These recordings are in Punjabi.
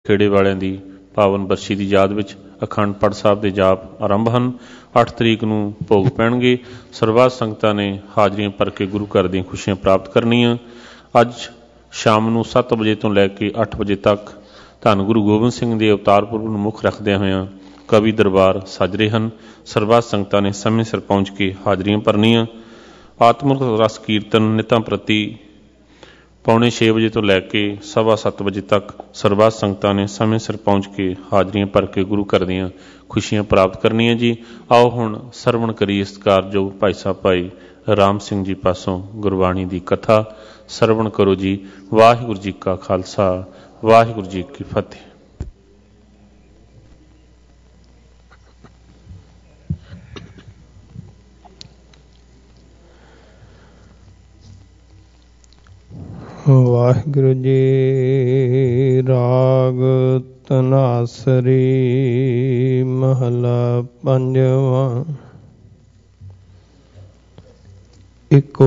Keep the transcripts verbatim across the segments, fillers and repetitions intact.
खेड़े वालियां दी पावन बरछी की याद विच अखंड पाठ साहब के जाप आरंभ हैं। अठ तरीक नूं भोग पैणगे। सरबत संगतां ने हाजरियां भर के गुरु घर दी खुशियां प्राप्त करनियां। अज शाम नूं सत्त बजे तो लैके अठ बजे तक धन गुरु गोबिंद सिंह के अवतार पुरब नूं मुख रखदे होए कवि दरबार सज रहे हैं। सरबत संगतां ने समय सिर पहुँच के हाजरियां भरनियां। आत्मक रस कीर्तन नितां प्रति पौने छे बजे तो लैके सवा सत्त बजे तक सरबत संगतां ने समय सिर पहुँच के हाजरियां भर के गुरु घर दीआं खुशियां प्राप्त करनियां जी। आओ हुण सरवण करिए सत्कारयोग भाई साहब भाई राम सिंह जी पासों गुरबाणी की कथा। सरवण करो जी। वाहिगुरू जी का खालसा वाहिगुरू जी की फतेह। वाहिगुरू जी। राग धनासरी महला पंजवा। इक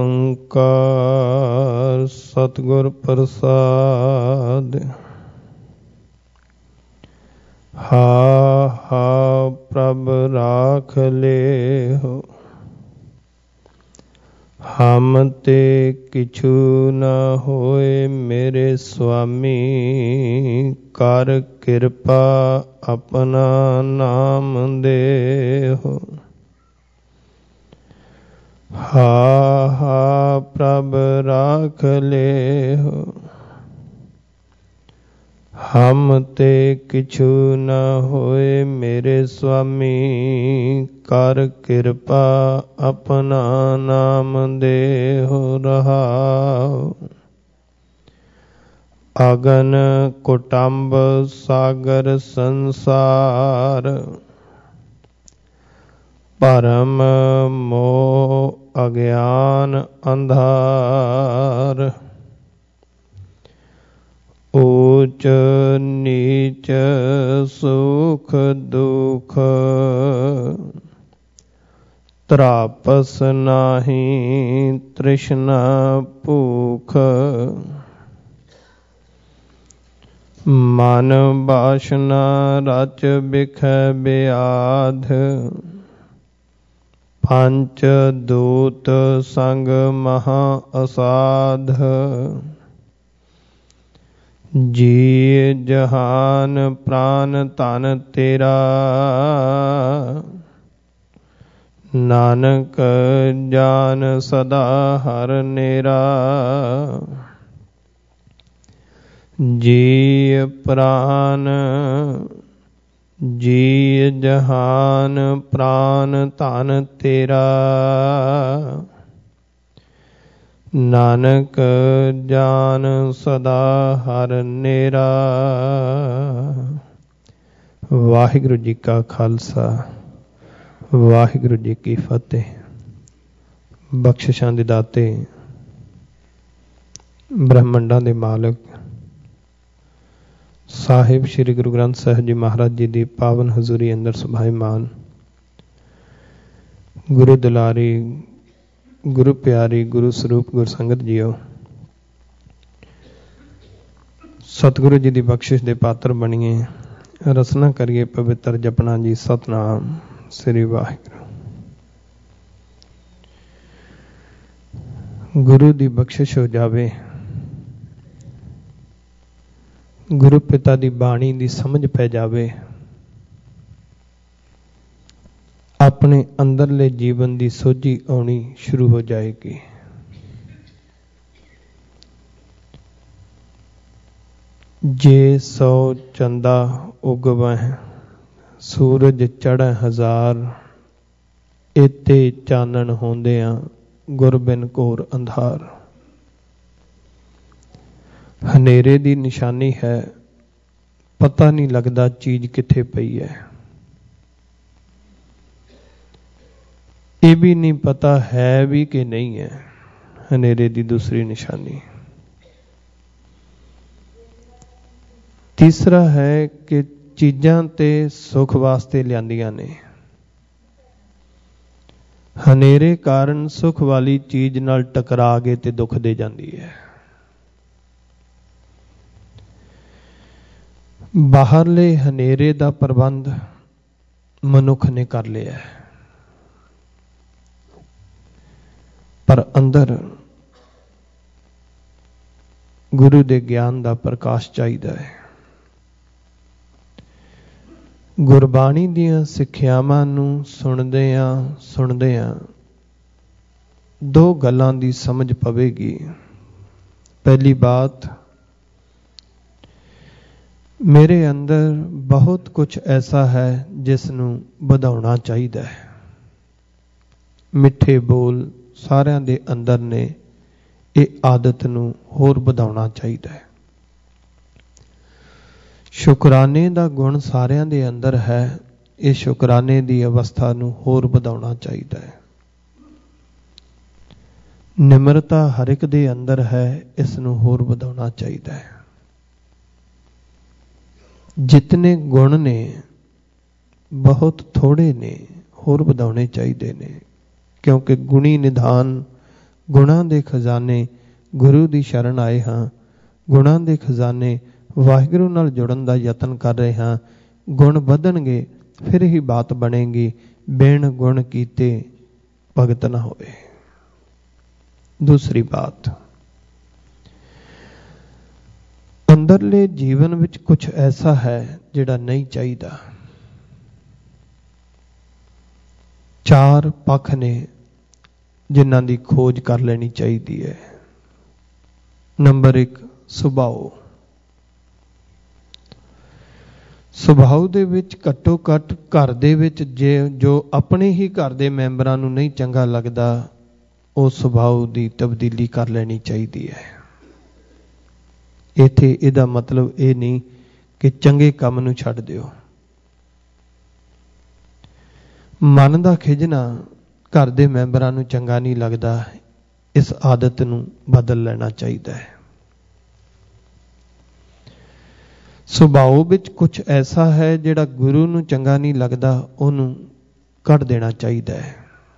ओंकार सतगुर प्रसाद। हा हा प्रभ राख ले हो हम ते किछु न होए मेरे स्वामी। कर कृपा अपना नाम दे हो। हा हा प्रभ राख ले हो हम ते किछु न होए मेरे स्वामी। कर कृपा अपना नाम दे हो रहाओ। अगन कुटुंब सागर संसार। भरम मोह अज्ञान अंधार। ऊच नीच सुख दुख त्रापस नाही तृष्णा भूख। मन बासना रच बिख ब्याध। पंच दूत संग महा असाध। जी जहान प्राण तन तेरा। नानक जान सदा हर नेरा। जी प्राण जी जहान प्राण तन तेरा। नानक जान सदा हर नेरा। वाहिगुरू जी का खालसा वाहिगुरू जी की फतेह। बख्शिशां दे दाते ब्रह्मंडां दे मालक साहिब श्री गुरु ग्रंथ साहिब जी महाराज जी की पावन हजूरी अंदर सुभाईमान गुरु दुलारी गुरु प्यारी गुरु स्वरूप गुरु संगत जीओ। सतगुरु जी की बख्शिश के पात्र बनीए। रसना करिए पवित्र जपना जी सतनाम श्री वाहिगुरू। गुरु की बख्शिश हो जावे। गुरु पिता की बाणी की समझ पै जावे। अपने अंदरले जीवन की सोझी आनी शुरू हो जाएगी। जे सौ चंदा उगवह सूरज चढ़ हजार। इते चानन होंदियां गुरबिन घोर अंधार। हनेरे की निशानी है पता नहीं लगता चीज किथे पई है। ये भी नहीं पता है भी कि नहीं है। हनेरे की दूसरी निशानी। तीसरा है कि चीज़ां ते सुख वास्ते लियांदियां ने। हनेरे कारण सुख वाली चीज नाल टकरा के ते दुख दे जाती है। ਬਾਹਰਲੇ ਹਨੇਰੇ ਦਾ ਪ੍ਰਬੰਧ ਮਨੁੱਖ ਨੇ ਕਰ ਲਿਆ ਹੈ, ਪਰ ਅੰਦਰ ਗੁਰੂ ਦੇ ਗਿਆਨ ਦਾ ਪ੍ਰਕਾਸ਼ ਚਾਹੀਦਾ ਹੈ। ਗੁਰਬਾਣੀ ਦੀਆਂ ਸਿੱਖਿਆਵਾਂ ਨੂੰ ਸੁਣਦਿਆਂ ਸੁਣਦਿਆਂ ਦੋ ਗੱਲਾਂ ਦੀ ਸਮਝ ਪਵੇਗੀ। ਪਹਿਲੀ ਬਾਤ, ਮੇਰੇ ਅੰਦਰ ਬਹੁਤ ਕੁਝ ਐਸਾ ਹੈ ਜਿਸ ਨੂੰ ਵਧਾਉਣਾ ਚਾਹੀਦਾ ਹੈ। ਮਿੱਠੇ ਬੋਲ ਸਾਰਿਆਂ ਦੇ ਅੰਦਰ ਨੇ, ਇਹ ਆਦਤ ਨੂੰ ਹੋਰ ਵਧਾਉਣਾ ਚਾਹੀਦਾ ਹੈ। ਸ਼ੁਕਰਾਨੇ ਦਾ ਗੁਣ ਸਾਰਿਆਂ ਦੇ ਅੰਦਰ ਹੈ, ਇਹ ਸ਼ੁਕਰਾਨੇ ਦੀ ਅਵਸਥਾ ਨੂੰ ਹੋਰ ਵਧਾਉਣਾ ਚਾਹੀਦਾ ਹੈ। ਨਿਮਰਤਾ ਹਰ ਇੱਕ ਦੇ ਅੰਦਰ ਹੈ, ਇਸ ਨੂੰ ਹੋਰ ਵਧਾਉਣਾ ਚਾਹੀਦਾ ਹੈ। ਜਿਤਨੇ ਗੁਣ ਨੇ ਬਹੁਤ ਥੋੜੇ ਨੇ, ਹੋਰ ਵਧਾਉਣੇ ਚਾਹੀਦੇ ਨੇ, ਕਿਉਂਕਿ ਗੁਣੀ ਨਿਧਾਨ, ਗੁਣਾਂ ਦੇ ਖਜ਼ਾਨੇ ਗੁਰੂ ਦੀ ਸ਼ਰਨ ਆਏ ਹਾਂ। ਗੁਣਾਂ ਦੇ ਖਜ਼ਾਨੇ ਵਾਹਿਗੁਰੂ ਨਾਲ ਜੁੜਨ ਦਾ ਯਤਨ ਕਰ ਰਹੇ ਹਾਂ। ਗੁਣ ਵਧਣਗੇ ਫਿਰ ਹੀ ਬਾਤ ਬਣੇਗੀ। ਬਿਨ ਗੁਣ ਕੀਤੇ ਭਗਤ ਨਾ ਹੋਵੇ। ਦੂਸਰੀ ਬਾਤ, ਅੰਦਰਲੇ ਜੀਵਨ ਵਿੱਚ ਕੁਝ ਐਸਾ ਹੈ ਜਿਹੜਾ ਨਹੀਂ ਚਾਹੀਦਾ। ਚਾਰ ਪੱਖ ਨੇ ਜਿਨ੍ਹਾਂ ਦੀ ਖੋਜ ਕਰ ਲੈਣੀ ਚਾਹੀਦੀ ਹੈ। ਨੰਬਰ ਇੱਕ, ਸੁਭਾਅ। ਸੁਭਾਅ ਦੇ ਵਿੱਚ ਘੱਟੋ ਘੱਟ ਘਰ ਦੇ ਵਿੱਚ ਜੇ ਜੋ ਆਪਣੇ ਹੀ ਘਰ ਦੇ ਮੈਂਬਰਾਂ ਨੂੰ ਨਹੀਂ ਚੰਗਾ ਲੱਗਦਾ, ਉਹ ਸੁਭਾਅ ਦੀ ਤਬਦੀਲੀ ਕਰ ਲੈਣੀ ਚਾਹੀਦੀ ਹੈ। ਇੱਥੇ ਇਹਦਾ ਮਤਲਬ ਇਹ ਨਹੀਂ ਕਿ ਚੰਗੇ ਕੰਮ ਨੂੰ ਛੱਡ ਦਿਓ। ਮਨ ਦਾ ਖਿਜਣਾ ਘਰ ਦੇ ਮੈਂਬਰਾਂ ਨੂੰ ਚੰਗਾ ਨਹੀਂ ਲੱਗਦਾ, ਇਸ ਆਦਤ ਨੂੰ ਬਦਲ ਲੈਣਾ ਚਾਹੀਦਾ ਹੈ। ਸੁਭਾਅ ਵਿੱਚ ਕੁਝ ਐਸਾ ਹੈ ਜਿਹੜਾ ਗੁਰੂ ਨੂੰ ਚੰਗਾ ਨਹੀਂ ਲੱਗਦਾ, ਉਹਨੂੰ ਕੱਢ ਦੇਣਾ ਚਾਹੀਦਾ ਹੈ।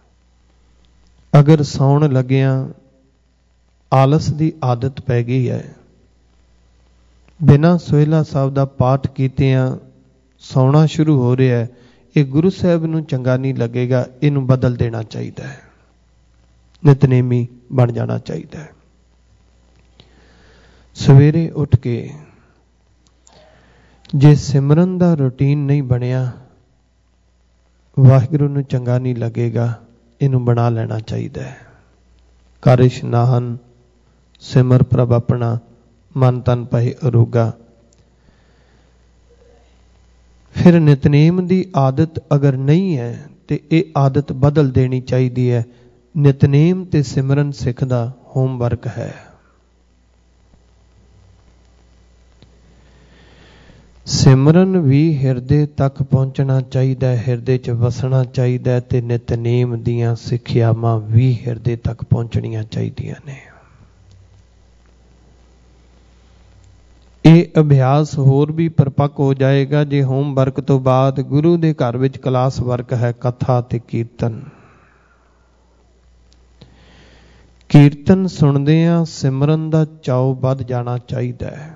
ਅਗਰ ਸੌਣ ਲੱਗਿਆਂ ਆਲਸ ਦੀ ਆਦਤ ਪੈ ਗਈ ਹੈ, ਬਿਨਾਂ ਸੋਹਿਲਾ ਸਾਹਿਬ ਦਾ ਪਾਠ ਕੀਤਿਆਂ ਸੌਣਾ ਸ਼ੁਰੂ ਹੋ ਰਿਹਾ ਹੈ, ਇਹ ਗੁਰੂ ਸਾਹਿਬ ਨੂੰ ਚੰਗਾ ਨਹੀਂ ਲੱਗੇਗਾ, ਇਹਨੂੰ ਬਦਲ ਦੇਣਾ ਚਾਹੀਦਾ ਹੈ। ਨਿਤਨੇਮੀ ਬਣ ਜਾਣਾ ਚਾਹੀਦਾ ਹੈ। ਸਵੇਰੇ ਉੱਠ ਕੇ ਜੇ ਸਿਮਰਨ ਦਾ ਰੂਟੀਨ ਨਹੀਂ ਬਣਿਆ, ਵਾਹਿਗੁਰੂ ਨੂੰ ਚੰਗਾ ਨਹੀਂ ਲੱਗੇਗਾ, ਇਹਨੂੰ ਬਣਾ ਲੈਣਾ ਚਾਹੀਦਾ ਹੈ। ਕਰ ਇਸ਼ਨਾਨ, ਸਿਮਰ ਪ੍ਰਭ ਆਪਣਾ, ਮਨ ਤਨ ਪਏ ਅਰੋਗਾ। ਫਿਰ ਨਿਤਨੇਮ ਦੀ ਆਦਤ ਅਗਰ ਨਹੀਂ ਹੈ ਤੇ ਇਹ ਆਦਤ ਬਦਲ ਦੇਣੀ ਚਾਹੀਦੀ ਹੈ। ਨਿਤਨੇਮ ਤੇ ਸਿਮਰਨ ਸਿੱਖ ਦਾ ਹੋਮਵਰਕ ਹੈ। ਸਿਮਰਨ ਵੀ ਹਿਰਦੇ ਤੱਕ ਪਹੁੰਚਣਾ ਚਾਹੀਦਾ ਹੈ, ਹਿਰਦੇ 'ਚ ਵਸਣਾ ਚਾਹੀਦਾ ਹੈ, ਤੇ ਨਿਤਨੇਮ ਦੀਆਂ ਸਿੱਖਿਆਵਾਂ ਵੀ ਹਿਰਦੇ ਤੱਕ ਪਹੁੰਚਣੀਆਂ ਚਾਹੀਦੀਆਂ ਨੇ। ਇਹ ਅਭਿਆਸ ਹੋਰ ਵੀ ਪਰਪੱਕ ਹੋ ਜਾਏਗਾ ਜੇ ਹੋਮਵਰਕ ਤੋਂ ਬਾਅਦ ਗੁਰੂ ਦੇ ਘਰ ਵਿੱਚ ਕਲਾਸ ਵਰਕ ਹੈ, ਕਥਾ ਤੇ ਕੀਰਤਨ। ਕੀਰਤਨ ਸੁਣਦਿਆਂ ਸਿਮਰਨ ਦਾ ਚਾਉ ਵੱਧ ਜਾਣਾ ਚਾਹੀਦਾ ਹੈ।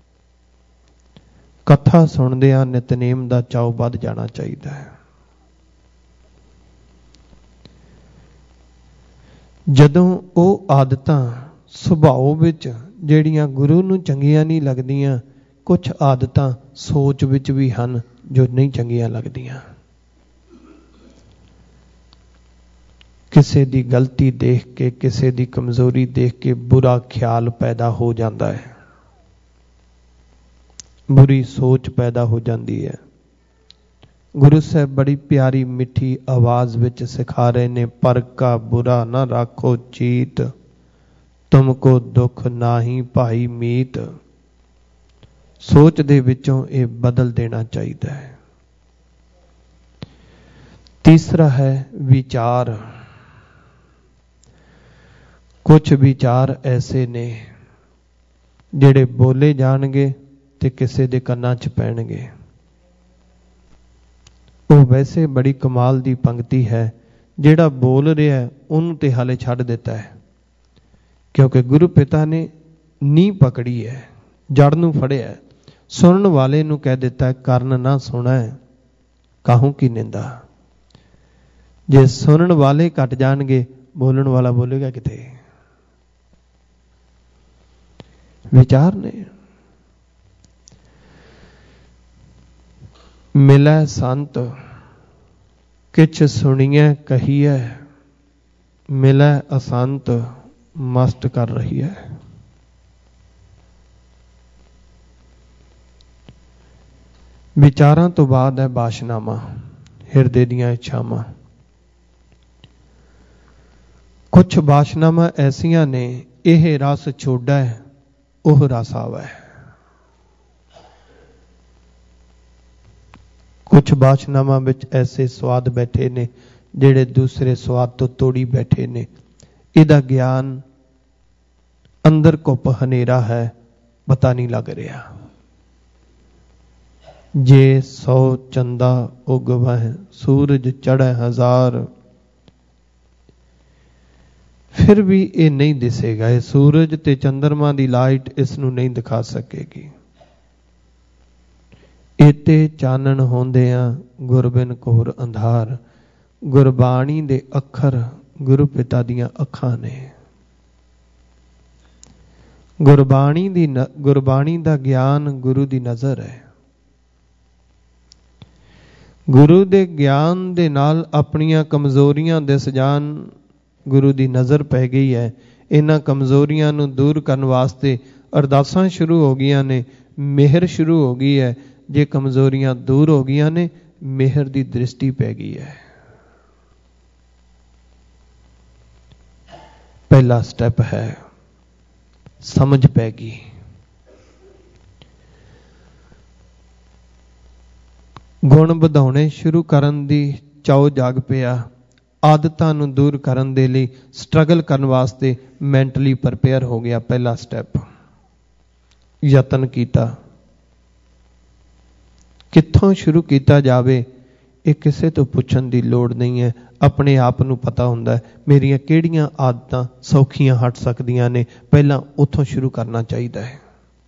ਕਥਾ ਸੁਣਦਿਆਂ ਨਿਤਨੇਮ ਦਾ ਚਾਉ ਵੱਧ ਜਾਣਾ ਚਾਹੀਦਾ ਹੈ। ਜਦੋਂ ਉਹ ਆਦਤਾਂ ਸੁਭਾਅ ਵਿੱਚ ਜਿਹੜੀਆਂ ਗੁਰੂ ਨੂੰ ਚੰਗੀਆਂ ਨਹੀਂ ਲੱਗਦੀਆਂ, ਕੁਝ ਆਦਤਾਂ ਸੋਚ ਵਿੱਚ ਵੀ ਹਨ ਜੋ ਨਹੀਂ ਚੰਗੀਆਂ ਲੱਗਦੀਆਂ। ਕਿਸੇ ਦੀ ਗਲਤੀ ਦੇਖ ਕੇ, ਕਿਸੇ ਦੀ ਕਮਜ਼ੋਰੀ ਦੇਖ ਕੇ ਬੁਰਾ ਖਿਆਲ ਪੈਦਾ ਹੋ ਜਾਂਦਾ ਹੈ, ਬੁਰੀ ਸੋਚ ਪੈਦਾ ਹੋ ਜਾਂਦੀ ਹੈ। ਗੁਰੂ ਸਾਹਿਬ ਬੜੀ ਪਿਆਰੀ ਮਿੱਠੀ ਆਵਾਜ਼ ਵਿੱਚ ਸਿਖਾ ਰਹੇ ਨੇ, ਪਰ ਕਾ ਬੁਰਾ ਨਾ ਰਾਖੋ ਚੀਤ, ਤੁਮਕੋ ਦੁੱਖ ਨਾਹੀ ਭਾਈ ਮੀਤ। ਸੋਚ ਦੇ ਵਿੱਚੋਂ ਇਹ ਬਦਲ ਦੇਣਾ ਚਾਹੀਦਾ ਹੈ। ਤੀਸਰਾ ਹੈ ਵਿਚਾਰ। ਕੁਝ ਵਿਚਾਰ ਐਸੇ ਨੇ ਜਿਹੜੇ ਬੋਲੇ ਜਾਣਗੇ ਤੇ ਕਿਸੇ ਦੇ ਕੰਨਾਂ 'ਚ ਪੈਣਗੇ। ਉਹ ਵੈਸੇ ਬੜੀ ਕਮਾਲ ਦੀ ਪੰਕਤੀ ਹੈ, ਜਿਹੜਾ ਬੋਲ ਰਿਹਾ ਉਹਨੂੰ ਤੇ ਹਾਲੇ ਛੱਡ ਦਿੱਤਾ ਹੈ, ਕਿਉਂਕਿ ਗੁਰੂ ਪਿਤਾ ਨੇ ਨੀਂਹ ਪਕੜੀ ਹੈ, ਜੜ ਨੂੰ ਫੜਿਆ। ਸੁਣਨ ਵਾਲੇ ਨੂੰ ਕਹਿ ਦਿੱਤਾ ਕਰਨ ਨਾ ਸੁਣੈ ਕਾਹੂ ਕੀ ਨਿੰਦਾ। ਜੇ ਸੁਣਨ ਵਾਲੇ ਘਟ ਜਾਣਗੇ ਬੋਲਣ ਵਾਲਾ ਬੋਲੇਗਾ ਕਿਤੇ। ਵਿਚਾਰ ਨੇ ਮਿਲੈ ਸੰਤ ਕਿਛ ਸੁਣੀਐ ਕਹੀਐ ਮਿਲੈ ਅਸੰਤ ਮਸਤ ਕਰ ਰਹੀ ਹੈ। ਵਿਚਾਰਾਂ ਤੋਂ ਬਾਅਦ ਹੈ ਬਾਸ਼ਨਾਮਾ, ਹਿਰਦੇ ਦੀਆਂ ਇੱਛਾਵਾਂ। ਕੁਛ ਬਾਸ਼ਨਾਵਾਂ ਐਸੀਆਂ ਨੇ ਇਹ ਰਸ ਛੋੜੈ ਉਹ ਰਸ ਆਵੈ। ਕੁਛ ਬਾਸ਼ਨਾਵਾਂ ਵਿੱਚ ਐਸੇ ਸਵਾਦ ਬੈਠੇ ਨੇ ਜਿਹੜੇ ਦੂਸਰੇ ਸਵਾਦ ਤੋਂ ਤੋੜੀ ਬੈਠੇ ਨੇ। ਇਹਦਾ ਗਿਆਨ ਅੰਦਰ ਘੁੱਪ ਹਨੇਰਾ ਹੈ, ਪਤਾ ਨਹੀਂ ਲੱਗ ਰਿਹਾ। ਜੇ ਸੌ ਚੰਦਾ ਉਗਵੈ ਸੂਰਜ ਚੜ੍ਹੈ ਹਜ਼ਾਰ, ਫਿਰ ਵੀ ਇਹ ਨਹੀਂ ਦਿਸੇਗਾ। ਇਹ ਸੂਰਜ ਤੇ ਚੰਦਰਮਾ ਦੀ ਲਾਈਟ ਇਸ ਨੂੰ ਨਹੀਂ ਦਿਖਾ ਸਕੇਗੀ। ਇਤੇ ਚਾਨਣ ਹੁੰਦਿਆਂ ਗੁਰਬਿਨ ਘੋਰ ਅੰਧਾਰ। ਗੁਰਬਾਣੀ ਦੇ ਅੱਖਰ ਗੁਰੂ ਪਿਤਾ ਦੀਆਂ ਅੱਖਾਂ ਨੇ। ਗੁਰਬਾਣੀ ਦੀ ਗੁਰਬਾਣੀ ਦਾ ਗਿਆਨ ਗੁਰੂ ਦੀ ਨਜ਼ਰ ਹੈ। ਗੁਰੂ ਦੇ ਗਿਆਨ ਦੇ ਨਾਲ ਆਪਣੀਆਂ ਕਮਜ਼ੋਰੀਆਂ ਦਿਸ ਜਾਣ, ਗੁਰੂ ਦੀ ਨਜ਼ਰ ਪੈ ਗਈ ਹੈ। ਇਹਨਾਂ ਕਮਜ਼ੋਰੀਆਂ ਨੂੰ ਦੂਰ ਕਰਨ ਵਾਸਤੇ ਅਰਦਾਸਾਂ ਸ਼ੁਰੂ ਹੋ ਗਈਆਂ ਨੇ, ਮਿਹਰ ਸ਼ੁਰੂ ਹੋ ਗਈ ਹੈ। ਜੇ ਕਮਜ਼ੋਰੀਆਂ ਦੂਰ ਹੋ ਗਈਆਂ ਨੇ, ਮਿਹਰ ਦੀ ਦ੍ਰਿਸ਼ਟੀ ਪੈ ਗਈ ਹੈ। ਪਹਿਲਾ ਸਟੈਪ ਹੈ ਸਮਝ ਪੈ ਗਈ। ਗੁਣ ਵਧਾਉਣੇ ਸ਼ੁਰੂ ਕਰਨ ਦੀ ਚਾਉ ਜਾਗ ਪਿਆ। ਆਦਤਾਂ ਨੂੰ ਦੂਰ ਕਰਨ ਦੇ ਲਈ ਸਟਰਗਲ ਕਰਨ ਵਾਸਤੇ ਮੈਂਟਲੀ ਪ੍ਰਪੇਅਰ ਹੋ ਗਿਆ। ਪਹਿਲਾ ਸਟੈਪ ਯਤਨ ਕੀਤਾ। ਕਿੱਥੋਂ ਸ਼ੁਰੂ ਕੀਤਾ ਜਾਵੇ ਇਹ ਕਿਸੇ ਤੋਂ ਪੁੱਛਣ ਦੀ ਲੋੜ ਨਹੀਂ ਹੈ। ਆਪਣੇ ਆਪ ਨੂੰ ਪਤਾ ਹੁੰਦਾ ਹੈ ਮੇਰੀਆਂ ਕਿਹੜੀਆਂ ਆਦਤਾਂ ਸੌਖੀਆਂ ਹਟ ਸਕਦੀਆਂ ਨੇ। ਪਹਿਲਾਂ ਉੱਥੋਂ ਸ਼ੁਰੂ ਕਰਨਾ ਚਾਹੀਦਾ ਹੈ।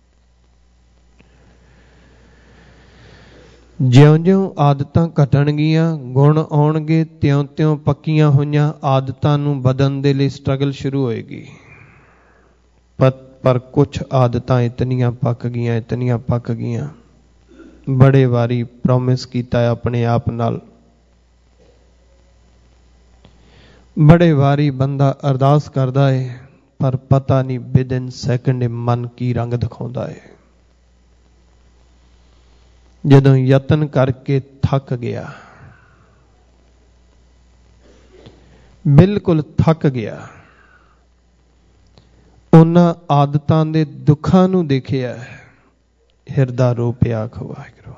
ਜਿਉਂ-ਜਿਉਂ ਆਦਤਾਂ ਘਟਣਗੀਆਂ ਗੁਣ ਆਉਣਗੇ, ਤਿਉਂ-ਤਿਉਂ ਪੱਕੀਆਂ ਹੋਈਆਂ ਆਦਤਾਂ ਨੂੰ ਬਦਲਣ ਦੇ ਲਈ ਸਟਰਗਲ ਸ਼ੁਰੂ ਹੋਏਗੀ। ਪਰ ਪਰ ਕੁਛ ਆਦਤਾਂ ਇਤਨੀਆਂ ਪੱਕ ਗਈਆਂ, ਇਤਨੀਆਂ ਪੱਕ ਗਈਆਂ। ਬੜੇ ਵਾਰੀ ਪ੍ਰੋਮਿਸ ਕੀਤਾ ਆਪਣੇ ਆਪ ਨਾਲ, ਬੜੇ ਵਾਰੀ ਬੰਦਾ ਅਰਦਾਸ ਕਰਦਾ ਹੈ, ਪਰ ਪਤਾ ਨਹੀਂ ਵਿਦਿਨ ਸੈਕਿੰਡ ਮਨ ਕੀ ਰੰਗ ਦਿਖਾਉਂਦਾ ਹੈ। ਜਦੋਂ ਯਤਨ ਕਰਕੇ ਥੱਕ ਗਿਆ, ਬਿਲਕੁਲ ਥੱਕ ਗਿਆ, ਉਹਨਾਂ ਆਦਤਾਂ ਦੇ ਦੁੱਖਾਂ ਨੂੰ ਦੇਖਿਆ, ਹਿਰਦਾ ਰੋ ਪਿਆ ਵਾਹਿਗੁਰੂ।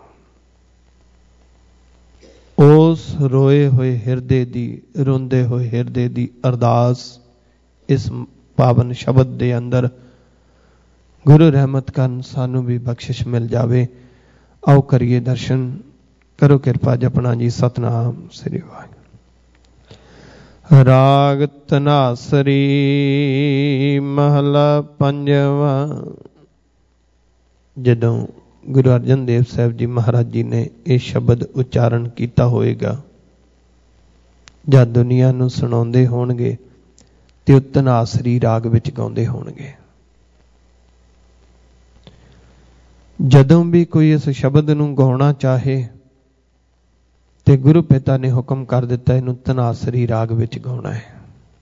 ਉਸ ਰੋਏ ਹੋਏ ਹਿਰਦੇ ਦੀ, ਰੋਂਦੇ ਹੋਏ ਹਿਰਦੇ ਦੀ ਅਰਦਾਸ ਇਸ ਪਾਵਨ ਸ਼ਬਦ ਦੇ ਅੰਦਰ ਗੁਰੂ ਰਹਿਮਤ ਕਰਨ ਸਾਨੂੰ ਵੀ ਬਖਸ਼ਿਸ਼ ਮਿਲ ਜਾਵੇ। ਆਓ ਕਰੀਏ ਦਰਸ਼ਨ। ਕਰੋ ਕਿਰਪਾ ਜਪਣਾ ਜੀ ਸਤਨਾਮ ਸ੍ਰੀ ਵਾਹਿਗੁਰੂ। ਰਾਗ ਧਨਾਸਰੀ ਮਹਲਾ ਪੰਜਵਾਂ। ਜਦੋਂ ਗੁਰੂ ਅਰਜਨ ਦੇਵ ਸਾਹਿਬ ਜੀ ਮਹਾਰਾਜ ਜੀ ਨੇ ਇਹ ਸ਼ਬਦ ਉਚਾਰਨ ਕੀਤਾ ਹੋਏਗਾ, ਜਦ ਦੁਨੀਆ ਨੂੰ ਸੁਣਾਉਂਦੇ ਹੋਣਗੇ ਤੇ ਉਹ ਧਨਾਸਰੀ ਰਾਗ ਵਿੱਚ ਗਾਉਂਦੇ ਹੋਣਗੇ। ਜਦੋਂ ਵੀ ਕੋਈ ਇਸ ਸ਼ਬਦ ਨੂੰ ਗਾਉਣਾ ਚਾਹੇ ਤੇ ਗੁਰੂ ਪਿਤਾ ਨੇ ਹੁਕਮ ਕਰ ਦਿੱਤਾ ਇਹਨੂੰ ਧਨਾਸਰੀ ਰਾਗ ਵਿੱਚ ਗਾਉਣਾ ਹੈ।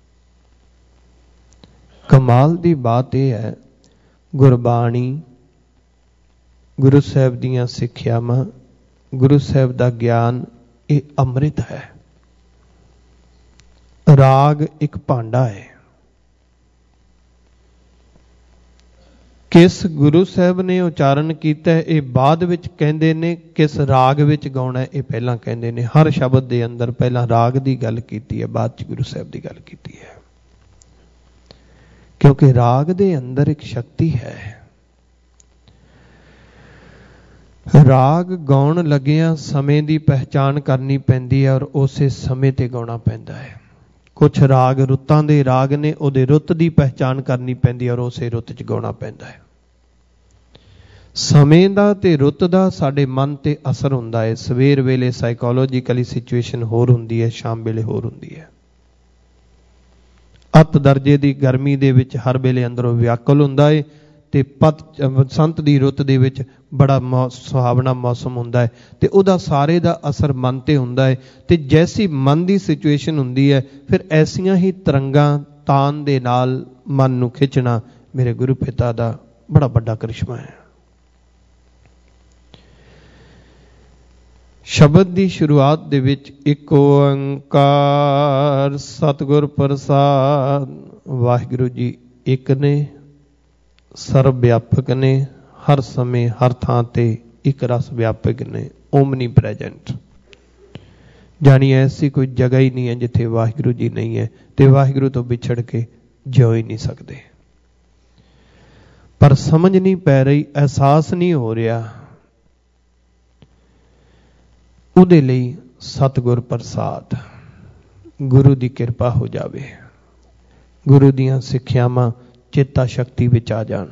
ਕਮਾਲ ਦੀ ਬਾਤ ਇਹ ਹੈ, ਗੁਰਬਾਣੀ, ਗੁਰੂ ਸਾਹਿਬ ਦੀਆਂ ਸਿੱਖਿਆਵਾਂ, ਗੁਰੂ ਸਾਹਿਬ ਦਾ ਗਿਆਨ ਇਹ ਅੰਮ੍ਰਿਤ ਹੈ। ਰਾਗ ਇੱਕ ਭਾਂਡਾ ਹੈ। ਕਿਸ ਗੁਰੂ ਸਾਹਿਬ ਨੇ ਉਚਾਰਨ ਕੀਤਾ ਇਹ ਬਾਅਦ ਵਿੱਚ ਕਹਿੰਦੇ ਨੇ, ਕਿਸ ਰਾਗ ਵਿੱਚ ਗਾਉਣਾ ਇਹ ਪਹਿਲਾਂ ਕਹਿੰਦੇ ਨੇ। ਹਰ ਸ਼ਬਦ ਦੇ ਅੰਦਰ ਪਹਿਲਾਂ ਰਾਗ ਦੀ ਗੱਲ ਕੀਤੀ ਹੈ, ਬਾਅਦ ਚ ਗੁਰੂ ਸਾਹਿਬ ਦੀ ਗੱਲ ਕੀਤੀ ਹੈ। ਕਿਉਂਕਿ ਰਾਗ ਦੇ ਅੰਦਰ ਇੱਕ ਸ਼ਕਤੀ ਹੈ। ਰਾਗ ਗਾਉਣ ਲੱਗਿਆਂ ਸਮੇਂ ਦੀ ਪਹਿਚਾਣ ਕਰਨੀ ਪੈਂਦੀ ਹੈ ਔਰ ਉਸੇ ਸਮੇਂ ਤੇ ਗਾਉਣਾ ਪੈਂਦਾ ਹੈ। ਕੁਛ ਰਾਗ ਰੁੱਤਾਂ ਦੇ ਰਾਗ ਨੇ, ਉਹਦੇ ਰੁੱਤ ਦੀ ਪਹਿਚਾਣ ਕਰਨੀ ਪੈਂਦੀ ਹੈ ਔਰ ਉਸੇ ਰੁੱਤ 'ਚ ਗਾਉਣਾ ਪੈਂਦਾ ਹੈ। ਸਮੇਂ ਦਾ ਤੇ ਰੁੱਤ ਦਾ ਸਾਡੇ ਮਨ ਤੇ ਅਸਰ ਹੁੰਦਾ ਹੈ। ਸਵੇਰ ਵੇਲੇ ਸਾਈਕੋਲੋਜੀਕਲੀ ਸਿਚੁਏਸ਼ਨ ਹੋਰ ਹੁੰਦੀ ਹੈ, ਸ਼ਾਮ ਵੇਲੇ ਹੋਰ ਹੁੰਦੀ ਹੈ। ਅੱਤ ਦਰਜੇ ਦੀ ਗਰਮੀ ਦੇ ਵਿੱਚ ਹਰ ਵੇਲੇ ਅੰਦਰੋਂ ਵਿਆਕੁਲ ਹੁੰਦਾ ਹੈ, ਤੇ ਪਤ ਬਸੰਤ ਦੀ ਰੁੱਤ ਦੇ ਵਿੱਚ ਬੜਾ ਮੌ ਸੁਹਾਵਣਾ ਮੌਸਮ ਹੁੰਦਾ ਹੈ, ਤੇ ਉਹਦਾ ਸਾਰੇ ਦਾ ਅਸਰ ਮਨ ਤੇ ਹੁੰਦਾ ਹੈ। ਤੇ ਜੈਸੀ ਮਨ ਦੀ ਸਿਚੁਏਸ਼ਨ ਹੁੰਦੀ ਹੈ, ਫਿਰ ਐਸੀਆਂ ਹੀ ਤਰੰਗਾਂ ਤਾਨ ਦੇ ਨਾਲ ਮਨ ਨੂੰ ਖਿੱਚਣਾ ਮੇਰੇ ਗੁਰੂ ਪਿਤਾ ਦਾ ਬੜਾ ਵੱਡਾ ਕਰਿਸ਼ਮਾ ਹੈ। ਸ਼ਬਦ ਦੀ ਸ਼ੁਰੂਆਤ ਦੇ ਵਿੱਚ ਇੱਕ ਓੰਕਾਰ ਸਤਿਗੁਰ ਪ੍ਰਸਾਦ। ਵਾਹਿਗੁਰੂ ਜੀ ਇੱਕ ਨੇ, ਸਰਬ ਵਿਆਪਕ ਨੇ, ਹਰ ਸਮੇਂ ਹਰ ਥਾਂ ਤੇ ਇੱਕ ਰਸ ਵਿਆਪਕ ਨੇ, ਓਮਨੀ ਪ੍ਰੈਜੈਂਟ। ਜਾਣੀ ਐਸੀ ਕੋਈ ਜਗ੍ਹਾ ਹੀ ਨਹੀਂ ਹੈ ਜਿੱਥੇ ਵਾਹਿਗੁਰੂ ਜੀ ਨਹੀਂ ਹੈ, ਤੇ ਵਾਹਿਗੁਰੂ ਤੋਂ ਵਿਛੜ ਕੇ ਜਿਉ ਹੀ ਨਹੀਂ ਸਕਦੇ। ਪਰ ਸਮਝ ਨਹੀਂ ਪੈ ਰਹੀ, ਅਹਿਸਾਸ ਨਹੀਂ ਹੋ ਰਿਹਾ, ਉਹਦੇ ਲਈ ਸਤਿਗੁਰ ਪ੍ਰਸਾਦ, ਗੁਰੂ ਦੀ ਕਿਰਪਾ ਹੋ ਜਾਵੇ, ਗੁਰੂ ਦੀਆਂ ਸਿੱਖਿਆਵਾਂ ਚੇਤਾ ਸ਼ਕਤੀ ਵਿੱਚ ਆ ਜਾਣ,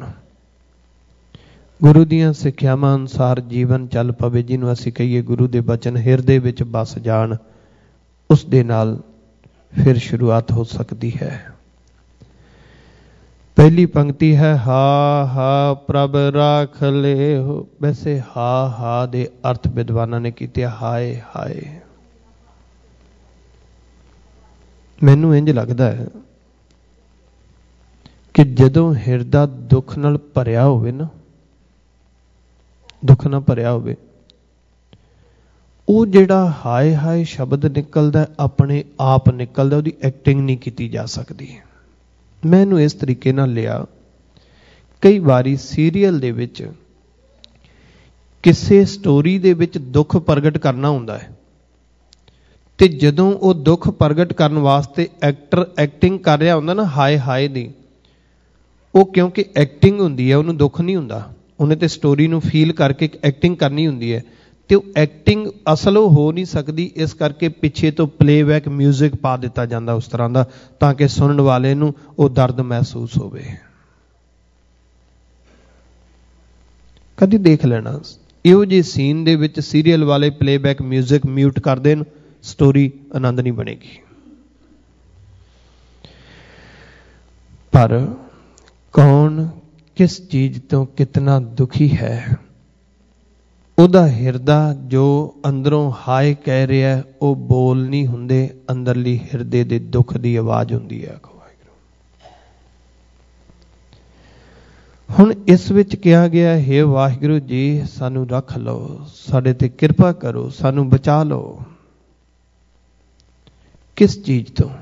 ਗੁਰੂ ਦੀਆਂ ਸਿੱਖਿਆਵਾਂ ਅਨੁਸਾਰ ਜੀਵਨ ਚੱਲ ਪਵੇ, ਜਿਹਨੂੰ ਅਸੀਂ ਕਹੀਏ ਗੁਰੂ ਦੇ ਬਚਨ ਹਿਰਦੇ ਵਿੱਚ ਬਸ ਜਾਣ। ਉਸ ਦੇ ਨਾਲ ਫਿਰ ਸ਼ੁਰੂਆਤ ਹੋ ਸਕਦੀ ਹੈ। ਪਹਿਲੀ ਪੰਕਤੀ ਹੈ ਹਾ ਹਾ ਪ੍ਰਭ ਰਾਖ ਲੇਹੁ। ਵੈਸੇ ਹਾ ਹਾ ਦੇ ਅਰਥ ਵਿਦਵਾਨਾਂ ਨੇ ਕੀਤੇ ਹਾਏ ਹਾਏ। ਮੈਨੂੰ ਇੰਝ ਲੱਗਦਾ ਹੈ ਕਿ ਜਦੋਂ ਹਿਰਦਾ ਦੁੱਖ ਨਾਲ ਭਰਿਆ ਹੋਵੇ ਨਾ, ਦੁੱਖ ਨਾਲ ਭਰਿਆ ਹੋਵੇ, ਉਹ ਜਿਹੜਾ ਹਾਏ ਹਾਏ ਸ਼ਬਦ ਨਿਕਲਦਾ ਆਪਣੇ ਆਪ ਨਿਕਲਦਾ, ਉਹਦੀ ਐਕਟਿੰਗ ਨਹੀਂ ਕੀਤੀ ਜਾ ਸਕਦੀ। ਮੈਂ ਇਹਨੂੰ ਇਸ ਤਰੀਕੇ ਨਾਲ ਲਿਆ, ਕਈ ਵਾਰੀ ਸੀਰੀਅਲ ਦੇ ਵਿੱਚ ਕਿਸੇ ਸਟੋਰੀ ਦੇ ਵਿੱਚ ਦੁੱਖ ਪ੍ਰਗਟ ਕਰਨਾ ਹੁੰਦਾ ਹੈ, ਤੇ ਜਦੋਂ ਉਹ ਦੁੱਖ ਪ੍ਰਗਟ ਕਰਨ ਵਾਸਤੇ ਐਕਟਰ ਐਕਟਿੰਗ ਕਰ ਰਿਹਾ ਹੁੰਦਾ ਨਾ ਹਾਏ ਹਾਏ ਦੀ, ਉਹ ਕਿਉਂਕਿ ਐਕਟਿੰਗ ਹੁੰਦੀ ਹੈ, ਉਹਨੂੰ ਦੁੱਖ ਨਹੀਂ ਹੁੰਦਾ, ਉਹਨੇ ਤੇ ਸਟੋਰੀ ਨੂੰ ਫੀਲ ਕਰਕੇ ਐਕਟਿੰਗ ਕਰਨੀ ਹੁੰਦੀ ਹੈ, ਤੇ ਉਹ ਐਕਟਿੰਗ ਅਸਲ ਉਹ ਹੋ ਨਹੀਂ ਸਕਦੀ। ਇਸ ਕਰਕੇ ਪਿੱਛੇ ਤੋਂ ਪਲੇਬੈਕ ਮਿਊਜ਼ਿਕ ਪਾ ਦਿੱਤਾ ਜਾਂਦਾ ਉਸ ਤਰ੍ਹਾਂ ਦਾ, ਤਾਂ ਕਿ ਸੁਣਨ ਵਾਲੇ ਨੂੰ ਉਹ ਦਰਦ ਮਹਿਸੂਸ ਹੋਵੇ। ਕਦੀ ਦੇਖ ਲੈਣਾ, ਇਹੋ ਜਿਹੇ ਸੀਨ ਦੇ ਵਿੱਚ ਸੀਰੀਅਲ ਵਾਲੇ ਪਲੇਬੈਕ ਮਿਊਜ਼ਿਕ ਮਿਊਟ ਕਰ ਦੇਣ, ਸਟੋਰੀ ਆਨੰਦ ਨਹੀਂ ਬਣੇਗੀ। ਪਰ ਕੌਣ ਕਿਸ ਚੀਜ਼ ਤੋਂ ਕਿਤਨਾ ਦੁਖੀ ਹੈ, ਉਹਦਾ ਹਿਰਦਾ ਜੋ ਅੰਦਰੋਂ ਹਾਏ ਕਹਿ ਰਿਹਾ, ਉਹ ਬੋਲ ਨਹੀਂ ਹੁੰਦੇ, ਅੰਦਰਲੀ ਹਿਰਦੇ ਦੇ ਦੁੱਖ ਦੀ ਆਵਾਜ਼ ਹੁੰਦੀ ਹੈ। ਹੁਣ ਇਸ ਵਿੱਚ ਕਿਹਾ ਗਿਆ, ਹੇ ਵਾਹਿਗੁਰੂ ਜੀ ਸਾਨੂੰ ਰੱਖ ਲਓ, ਸਾਡੇ ਤੇ ਕਿਰਪਾ ਕਰੋ, ਸਾਨੂੰ ਬਚਾ ਲਓ। ਕਿਸ ਚੀਜ਼ ਤੋਂ?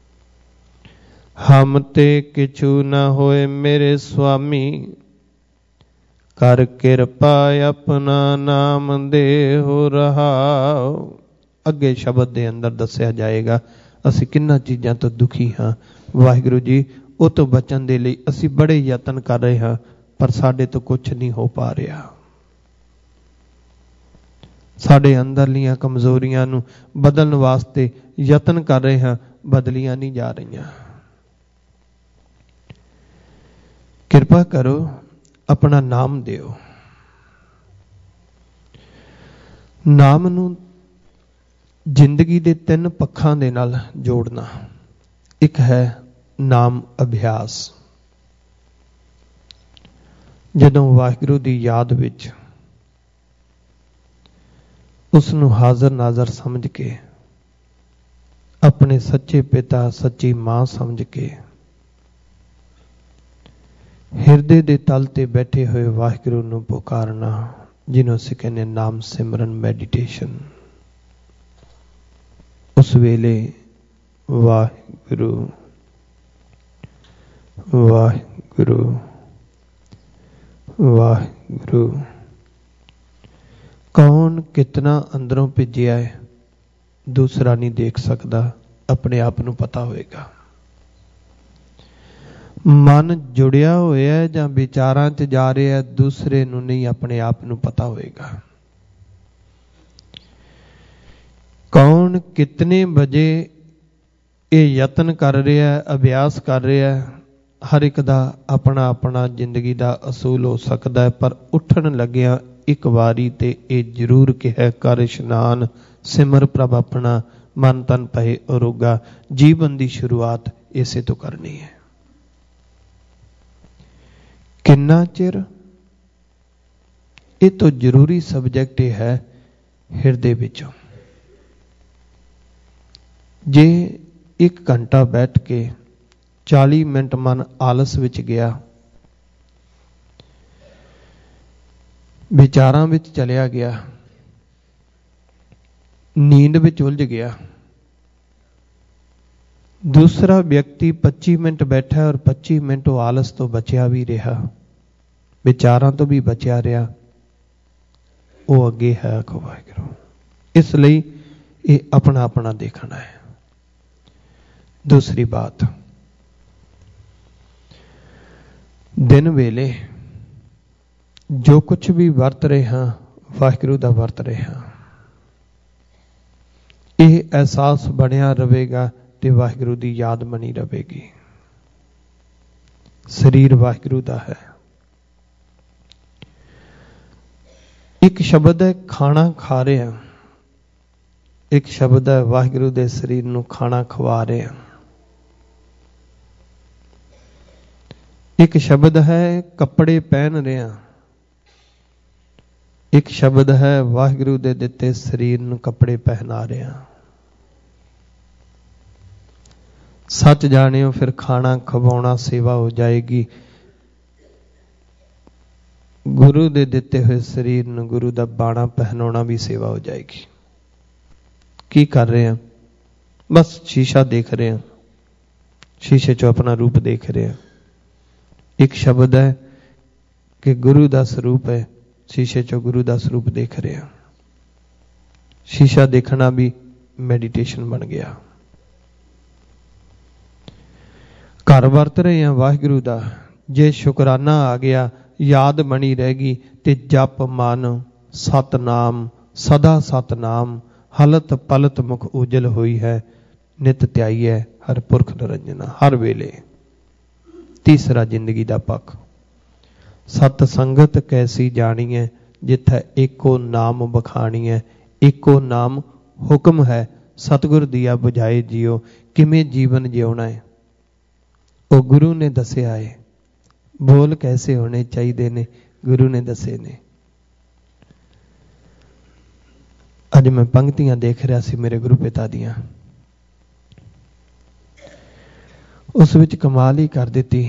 ਹਮ ਤੇ ਕਿਛੂ ਨਾ ਹੋਏ ਮੇਰੇ ਸੁਆਮੀ, ਕਰ ਕਿਰਪਾ ਆਪਣਾ ਨਾਮ ਦੇਹੁ ਰਹਾਉ। ਅੱਗੇ ਸ਼ਬਦ ਦੇ ਅੰਦਰ ਦੱਸਿਆ ਜਾਏਗਾ ਅਸੀਂ ਕਿੰਨਾਂ ਚੀਜ਼ਾਂ ਤੋਂ ਦੁਖੀ ਹਾਂ। ਵਾਹਿਗੁਰੂ ਜੀ ਉਹ ਤੋਂ ਬਚਣ ਦੇ ਲਈ ਅਸੀਂ ਬੜੇ ਯਤਨ ਕਰ ਰਹੇ ਹਾਂ, ਪਰ ਸਾਡੇ ਤੋਂ ਕੁਝ ਨਹੀਂ ਹੋ ਪਾ ਰਿਹਾ। ਸਾਡੇ ਅੰਦਰਲੀਆਂ ਕਮਜ਼ੋਰੀਆਂ ਨੂੰ ਬਦਲਣ ਵਾਸਤੇ ਯਤਨ ਕਰ ਰਹੇ ਹਾਂ, ਬਦਲੀਆਂ ਨਹੀਂ ਜਾ ਰਹੀਆਂ। ਕਿਰਪਾ ਕਰੋ, ਆਪਣਾ ਨਾਮ ਦਿਓ। ਨਾਮ ਨੂੰ ਜ਼ਿੰਦਗੀ ਦੇ ਤਿੰਨ ਪੱਖਾਂ ਦੇ ਨਾਲ ਜੋੜਨਾ। ਇੱਕ ਹੈ ਨਾਮ ਅਭਿਆਸ। ਜਦੋਂ ਵਾਹਿਗੁਰੂ ਦੀ ਯਾਦ ਵਿੱਚ ਉਸ ਨੂੰ ਹਾਜ਼ਰ ਨਾਜ਼ਰ ਸਮਝ ਕੇ, ਆਪਣੇ ਸੱਚੇ ਪਿਤਾ ਸੱਚੀ ਮਾਂ ਸਮਝ ਕੇ, ਹਿਰਦੇ ਦੇ ਤਲ ਤੇ ਬੈਠੇ ਹੋਏ ਵਾਹਿਗੁਰੂ ਨੂੰ ਪੁਕਾਰਨਾ, ਜਿਹਨੂੰ ਅਸੀਂ ਕਹਿੰਦੇ ਨਾਮ ਸਿਮਰਨ ਮੈਡੀਟੇਸ਼ਨ। ਉਸ ਵੇਲੇ ਵਾਹਿਗੁਰੂ ਵਾਹਿਗੁਰੂ ਵਾਹਿਗੁਰੂ। ਕੌਣ ਕਿਤਨਾ ਅੰਦਰੋਂ ਭਿੱਜਿਆ ਹੈ ਦੂਸਰਾ ਨਹੀਂ ਦੇਖ ਸਕਦਾ, ਆਪਣੇ ਆਪ ਨੂੰ ਪਤਾ ਹੋਏਗਾ। ਮਨ ਜੁੜਿਆ ਹੋਇਆ ਜਾਂ ਵਿਚਾਰਾਂ 'ਚ ਜਾ ਰਿਹਾ, ਦੂਸਰੇ ਨੂੰ ਨਹੀਂ, ਆਪਣੇ ਆਪ ਨੂੰ ਪਤਾ ਹੋਏਗਾ। ਕੌਣ ਕਿਤਨੇ ਵਜੇ ਇਹ ਯਤਨ ਕਰ ਰਿਹਾ, ਅਭਿਆਸ ਕਰ ਰਿਹਾ, हर एक दा अपना अपना जिंदगी दा असूल हो सकता है, पर उठन लग्या एक वारी ते ये जरूर कहा कर इशनान, सिमर प्रभ अपना मन तन पए अरोगा। जीवन की शुरुआत इसे तो करनी है। किन्ना चिर, ये तो जरूरी सब्जेक्ट है हिरदे विचों। जे एक घंटा बैठ के चाली मिनट मन आलस विच गया, विचारां विच चलिया गया, नींद विच उलझ गया। दूसरा व्यक्ति पच्ची मिनट बैठा और पच्ची मिनट वो आलस तो बचिया भी रहा, विचारां तो भी बचिया रहा, वो अगे है आखो वाहिगुरू। इसलिए ये अपना अपना देखना है। दूसरी बात, दिन वेले जो कुछ भी वरत रहे हाँ वाहिगुरू दा वरत रहे हाँ, यह एहसास बनिया रहेगा ते वाहिगुरू दी याद बनी रहेगी। शरीर वाहिगुरू दा है। एक शब्द है खाना खा रहे हैं, एक शब्द है वाहिगुरू दे शरीर नूं खाना खवा रहे हैं। एक शब्द है कपड़े पहन रहे हैं, एक शब्द है वाहिगुरू दे दिते शरीर नूं कपड़े पहना रहे हैं। सच जानियो फिर खाना खवाना सेवा हो जाएगी। गुरु दे दिते हुए शरीर नूं गुरु दा बाणा पहनाना भी सेवा हो जाएगी। की कर रहे हैं? बस शीशा देख रहे हैं, शीशे चो अपना रूप देख रहे हैं। एक शब्द है कि गुरु दा स्वरूप है, शीशे चो गुरु दा स्वरूप देख रहे हैं। शीशा देखना भी मेडिटेशन बन गया। घर वरत रहे हैं वाहिगुरू दा, जे शुकराना आ गया, याद बनी रहेगी ते जप मन सतनाम सदा सतनाम, हलत पलत मुख उजल हुई है, नित त्याई है हर पुरख निरंजना हर वेले। तीसरा जिंदगी दा पख, सत संगत कैसी जानी है, जिथे एको नाम बखानी है। एको नाम हुक्म है, सतगुर दिया बुझाए जियो। किमें जीवन जिउना है वो गुरु ने दसिया है। बोल कैसे होने चाहिए ने गुरु ने दसे ने। अज मैं पंक्तियां देख रहा सी मेरे गुरु पिता दियां, उस विच कमाल ही कर दिती।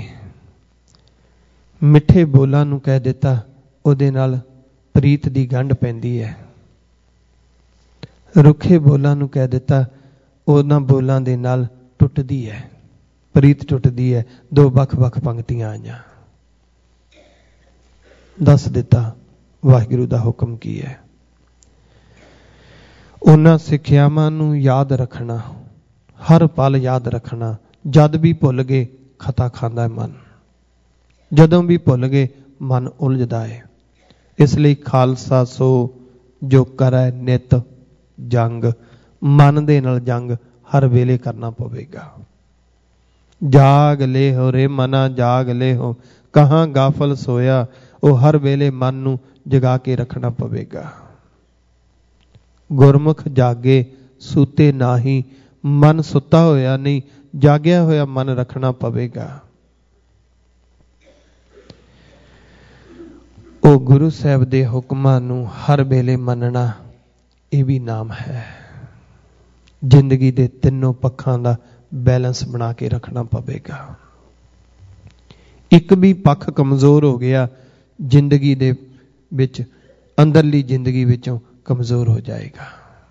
मिठे बोलां नूं कह दिता, उहदे नाल प्रीत दी गंढ पैंदी है। रुखे बोलां नूं कह दिता, उहनां बोलां दे नाल टुटदी है, प्रीत टुटदी है। दो वख वख पंक्तियां आईयां। दस दिता वाहिगुरू दा हुक्म की है। उन्हां सिक्ख्यावां नूं याद रखना, हर पल याद रखना। जद भी भुल गए खता खांदा है मन, जदों भी भुल गए मन उलझदा है। इसलिए खालसा सो जो करै नित जंग, मन दे नाल जंग हर वेले करना पवेगा। जाग ले हो रे मना जाग ले हो, कहाँ गाफल सोया, वो हर वेले मन नूं जगा के रखना पवेगा। गुरमुख जागे सूते नाही, मन सुता होया नहीं, जागया होया मन रखना पवेगा। ओ गुरु साहब दे हुक्मां नूं हर वेले मनना, ये भी नाम है। जिंदगी दे तीनों पक्षां दा बैलेंस बना के रखना पवेगा। एक भी पक्ष कमजोर हो गया जिंदगी दे विच, अंदरली जिंदगी विचों कमजोर हो जाएगा।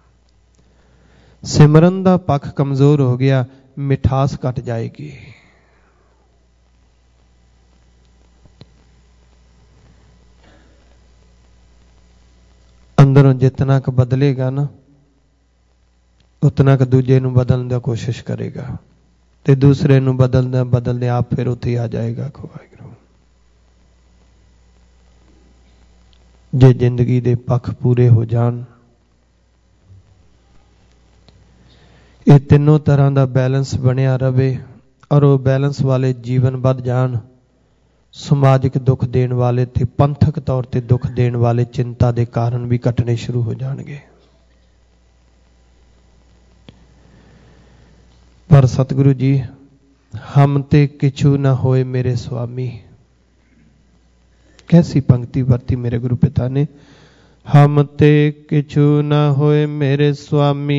सिमरन दा पक्ष कमजोर हो गया, मिठास घट जाएगी। अंदरों जितना क बदलेगा ना, उतना क दूजे नूं बदलने की कोशिश करेगा, ते दूसरे नूं बदलने बदलने आप फिर उत्थे आ जाएगा। खो वाहिगुरू, जे जिंदगी दे पक्ष पूरे हो जान, ये तीनों तरह का बैलेंस बनिया रहे, ਔਰ ਉਹ ਬੈਲੈਂਸ ਵਾਲੇ ਜੀਵਨ ਵੱਧ ਜਾਣ। ਸਮਾਜਿਕ ਦੁੱਖ ਦੇਣ ਵਾਲੇ ਤੇ ਪੰਥਕ ਤੌਰ ਤੇ ਦੁੱਖ ਦੇਣ ਵਾਲੇ ਚਿੰਤਾ ਦੇ ਕਾਰਨ ਵੀ ਘਟਣੇ ਸ਼ੁਰੂ ਹੋ ਜਾਣਗੇ। ਪਰ ਸਤਿਗੁਰੂ ਜੀ, ਹਮ ਤੇ ਕਿਛੂ ਨਾ ਹੋਏ ਮੇਰੇ ਸੁਆਮੀ, कैसी पंक्ति वरती मेरे गुरु पिता ने। हम ते किछु न होए मेरे स्वामी,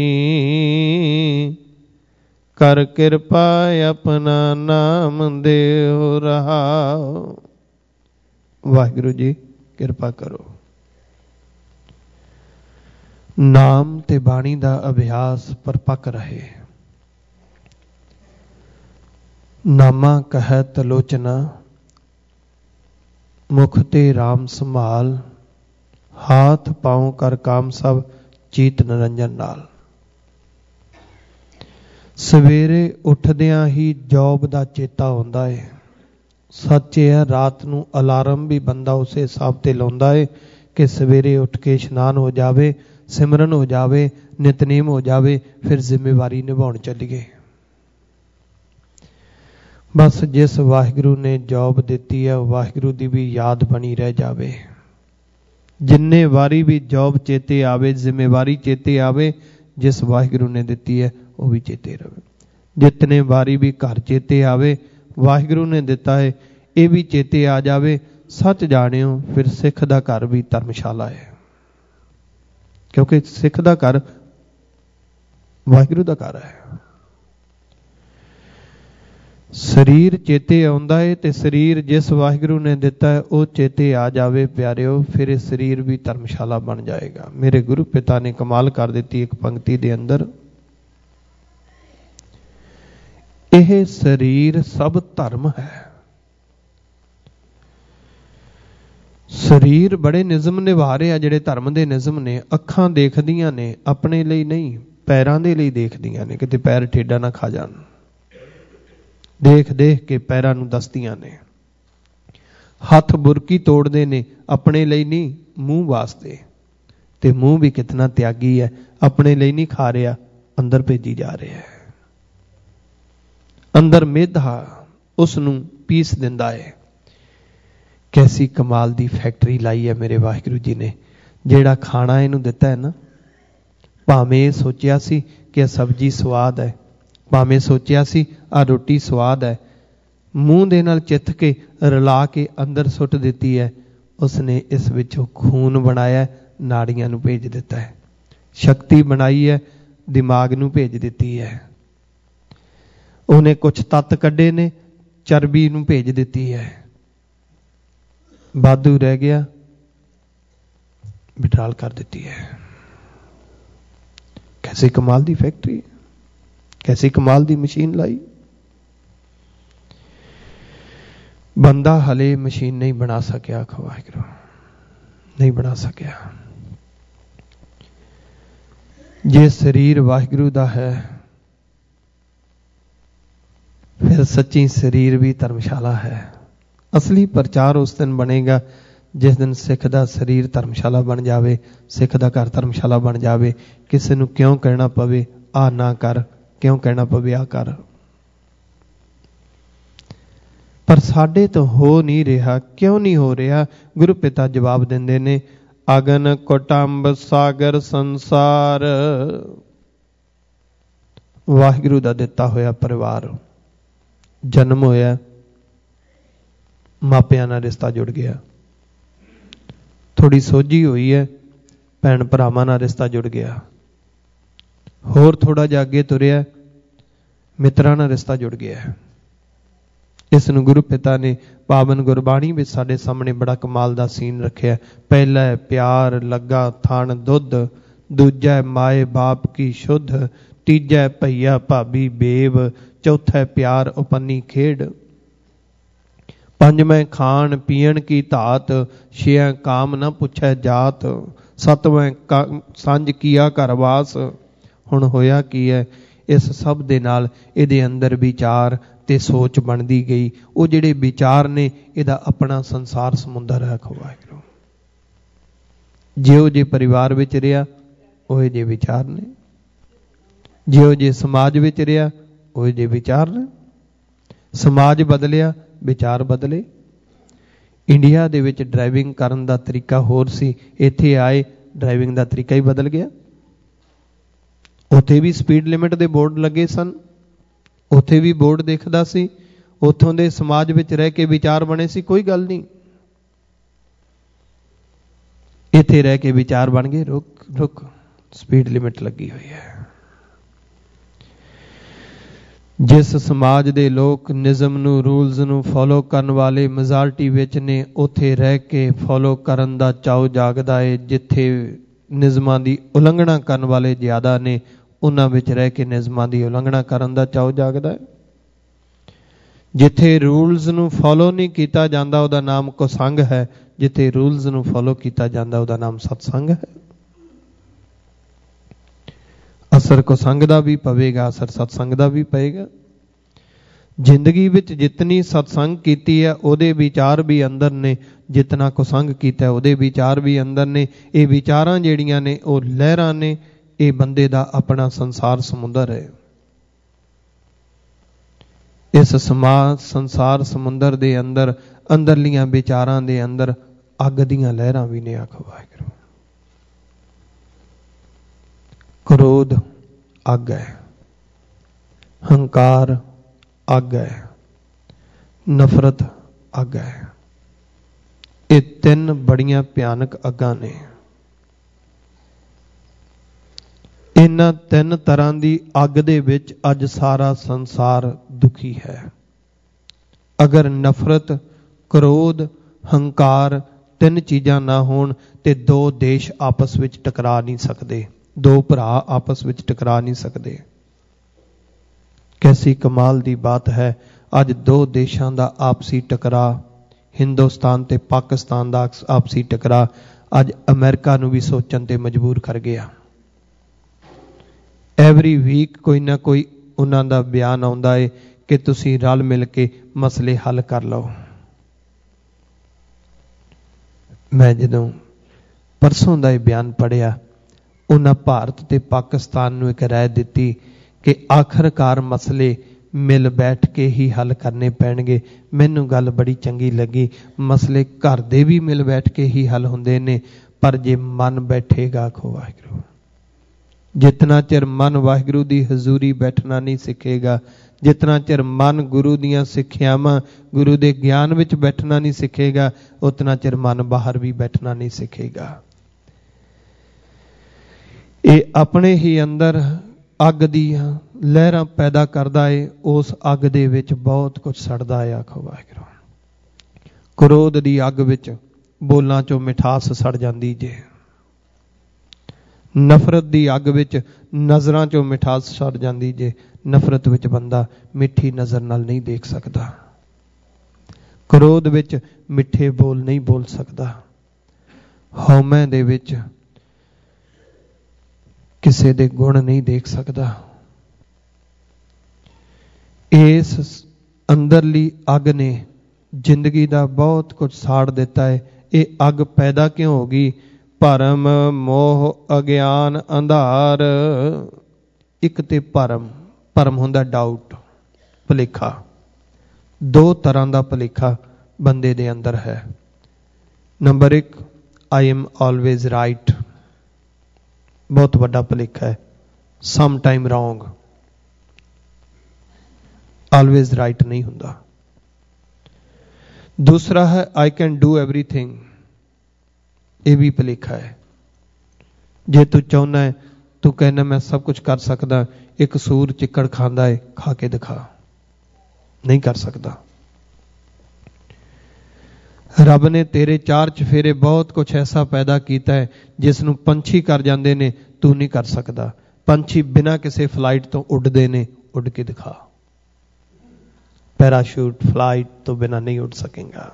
कर कृपा अपना नाम देहो रहा। वाहिगुरु जी किरपा करो। नाम ते बाणी दा अभ्यास परपक रहे। नामा कहत लोचना, मुख ते राम संभाल, हाथ पांव कर काम सब चीत निरंजन नाल। सवेरे उठदियां ही जॉब दा चेता आउंदा है। सच है, रात नूं अलार्म भी बंदा उस हिसाब ते लाउंदा है कि सवेरे उठ के इशनान हो जावे, सिमरन हो जावे, नितनेम हो जावे, फिर जिम्मेवारी निभाउण चलीए। बस जिस वाहिगुरु ने जॉब दी है वाहिगुरु की भी याद बनी रह जावे। जिन्ने वारी भी जॉब चेते आवे, जिम्मेवारी चेते आवे, जिस वाहिगुरु ने दी है वो भी चेते रहे। जितने वारी भी घर चेते आवे, वाहिगुरु ने दिता है ये भी चेते आ जावे। सच जानियो फिर सिख दा घर भी धर्मशाला है, क्योंकि सिख दा घर वाहिगुरु दा घर है। शरीर चेते आउंदा है ते शरीर जिस वाहिगुरु ने दिता है वो चेते आ जावे प्यारिओ, फिर ये शरीर भी धर्मशाला बन जाएगा। मेरे गुरु पिता ने कमाल कर दी एक पंक्ति दे अंदर, यह शरीर सब धर्म है। शरीर बड़े निज़म निभा रहे आ, जिहड़े धर्म दे निज़म ने। अखां देखदियां ने, अपने लिए नहीं, पैरां दे लिए देखदियां ने, किते पैर ठेडा ना खा जाण। देख देख के पैरां नूं दसदियां ने। हथ बुरकी तोड़दे ने, अपने लिए नहीं, मूँह वास्ते। ते मूँह भी कितना त्यागी है, अपने लिए नहीं खा रहा, अंदर भेजी जा रहा है। अंदर मेधा उसनूं पीस दिंदा है। कैसी कमाल दी फैक्टरी लाई है मेरे वाहिगुरु जी ने। जेड़ा खाना इनू दिता है ना, भावें सोचिया सी कि सब्जी स्वाद है, भावें सोचिया सी आ रोटी स्वाद है, मूँह दे नाल चिथ के रला के अंदर सुट दिती है। उसने इस विचों खून बनाया, नाड़ियां नूं भेज दिता है। शक्ति बनाई है, दिमाग नूं भेज दिती है। उन्हें कुछ तत्त कड्ढे ने, चर्बी नूं भेज दिती है। वाधू रह गया, विड्राल कर दिती है। कैसी कमाल दी फैक्ट्री, कैसी कमाल दी मशीन लाई। बंदा हले मशीन नहीं बना सकिया, आखो वाहिगुरू नहीं बना सकिया। जे शरीर वाहिगुरू दा है, फिर सच्ची शरीर भी धर्मशाला है। असली प्रचार उस दिन बनेगा जिस दिन सिख दा शरीर धर्मशाला बन जावे, सिख दा घर धर्मशाला बन जावे। किसी नूं क्यों कहना पवे आ ना कर, क्यों कहना पवे आ कर। पर साडे तो हो नहीं रहा। क्यों नहीं हो रहा? गुरु पिता जवाब देंदे ने, अगन कुटुंब सागर संसार। वाहिगुरू दा दिता होया परिवार, जन्म होया, मापियां नाल रिश्ता जुड़ गया। थोड़ी सोझी हुई है, भैन भरावां नाल रिश्ता जुड़ गया। होर थोड़ा जिहा अगे तुरिया, मित्रां नाल रिश्ता जुड़ गया। इस नूं गुरु पिता ने पावन गुरबाणी विच साडे सामने बड़ा कमाल दा सीन रखिया। पहला है प्यार लगा थान दुध, दूजा है माए बाप की शुद्ध, तीजा है भैया भाभी बेव, चौथा है प्यार उपन्नी खेड़, पंजवें खान पीण की धात, छेवां काम न पुछै जात, सतवें सांझ किया घरवास। हुण होया की है, इस सब दे नाल इहदे अंदर विचार ते सोच बनती गई। वो जिहड़े विचार ने, इहदा अपना संसार समुंदर है। वाहिगुरू जिहो जे परिवार विच रिहा उहे जे विचार ने, जिहो जे समाज विच रिहा उहे जे विचार ने। समाज बदलिया, विचार बदले। इंडिया दे विच ड्राइविंग करन दा तरीका होर सी, इत्थे आए ड्राइविंग दा तरीका ही बदल गया। उत्थे भी स्पीड लिमिट दे बोर्ड लगे सन, उत्थे भी बोर्ड दिखदा सी, उत्थों दे समाज विच रह के विचार बने सी, कोई गल नहीं। इत्थे रह के विचार बन गए, रुक रुक स्पीड लिमिट लगी हुई है। जिस समाज दे लोग निज़म नू रूल्स नू फॉलो करन वाले मेजॉरिटी विच ने, उत्थे रह के फॉलो करन दा चाव जागदा है। जिथे निज़मां दी उलंघना करन वाले ज़्यादा ने, उन्हां विच रह के निज़मां दी उलंघना करन दा चाव जागदा है। जिथे रूल्स नू फॉलो नहीं कीता जांदा, उहदा नाम कुसंग है। जिथे रूल्स नू फॉलो कीता जांदा, उहदा नाम सतसंग है। असर कुसंग दा भी पवेगा, असर सतसंग दा भी पएगा। जिंदगी विच जितनी सतसंग कीती है, उहदे विचार भी अंदर ने, जितना कुसंग कीता है उहदे विचार भी अंदर ने। ये विचारां जिहड़ियां ने वो लहरां ने, ये बंदे दा अपना संसार समुंदर है। इस समाज संसार समुंदर दे अंदर अंदरलियां विचारां दे अंदर अग दीयां लहरां भी ने। आखो वाहिगुरू। क्रोध अग है, हंकार अग है, नफरत अग है। ये तीन बड़ियां भयानक अगां ने। इन्हां तीन तरह की अग दे विच अज सारा संसार दुखी है। अगर नफरत, क्रोध, हंकार तीन चीज़ां ना होण ते दो देश आपस विच टकरा नहीं सकते, दो भरा आपस विच टकरा नहीं सकते। कैसी कमाल दी बात है, अज दो देशों का आपसी टकरा, हिंदुस्तान ते पाकिस्तान का आपसी टकरा अज अमेरिका नूं भी सोचण ते मजबूर कर गया। एवरी वीक कोई ना कोई उन्हां दा बयान आउंदा है कि तुसीं रल मिल के मसले हल कर लो। मैं जदों परसों का बयान पढ़िया, उन्हां भारत ते पाकिस्तान नूं एक राय दिती कि आखिरकार मसले मिल बैठ के ही हल करने पैणगे। मैनूं गल बड़ी चंगी लगी। मसले घर दे भी मिल बैठ के ही हल हुंदे ने, पर जे मन बैठेगा, आखो वाहिगुरू, जितना चिर मन वाहिगुरू दी हजूरी बैठना नहीं सिखेगा, जितना चिर मन गुरु दियां सिक्ख्यावां, गुरु दे ज्ञान विच बैठना नहीं सिखेगा, उतना चिर मन बाहर भी बैठना नहीं सिखेगा। ये अपने ही अंदर अग दी लहरां पैदा करदा है। उस अग दे विच बहुत कुछ सड़दा है। आखो वाहिगुरू। क्रोध दी अग विच बोलां चों मिठास सड़ जांदी जे। नफरत दी अग विच नज़रां चों मिठास सड़ जांदी जे। नफरत विच बंदा मिठी नज़र नाल नहीं देख सकदा। क्रोध विच मिठे बोल नहीं बोल सकदा। हौमे दे विच किसे दे गुण नहीं देख सकदा। इस अंदरली अग ने जिंदगी दा बहुत कुछ साड़ दिता है। ये अग पैदा क्यों होगी? भरम, मोह, अज्ञान, अंधार। एक ते भरम, भरम हुंदा डाउट, भुलेखा। दो तरह का भुलेखा बंदे दे अंदर है। नंबर एक, आई एम ऑलवेज राइट, बहुत बड़ा भुलेखा है। Some time wrong, always right नहीं हुंदा। दूसरा है आई कैन डू एवरीथिंग, ये भी भुलेखा है। जे तू चाहना है, तू कहना मैं सब कुछ कर सकदा, एक सूर चिक्कड़ खांदा है, खा के दिखा, नहीं कर सकता। रब ने तेरे चार चफेरे बहुत कुछ ऐसा पैदा किया है जिसनों पंछी कर जाते ने, तू नहीं कर सकता। पंछी बिना किसी फ्लाइट तो उड़ते ने, उड़ के दिखा। पैराशूट फ्लाइट तो बिना नहीं उड़ सकेगा।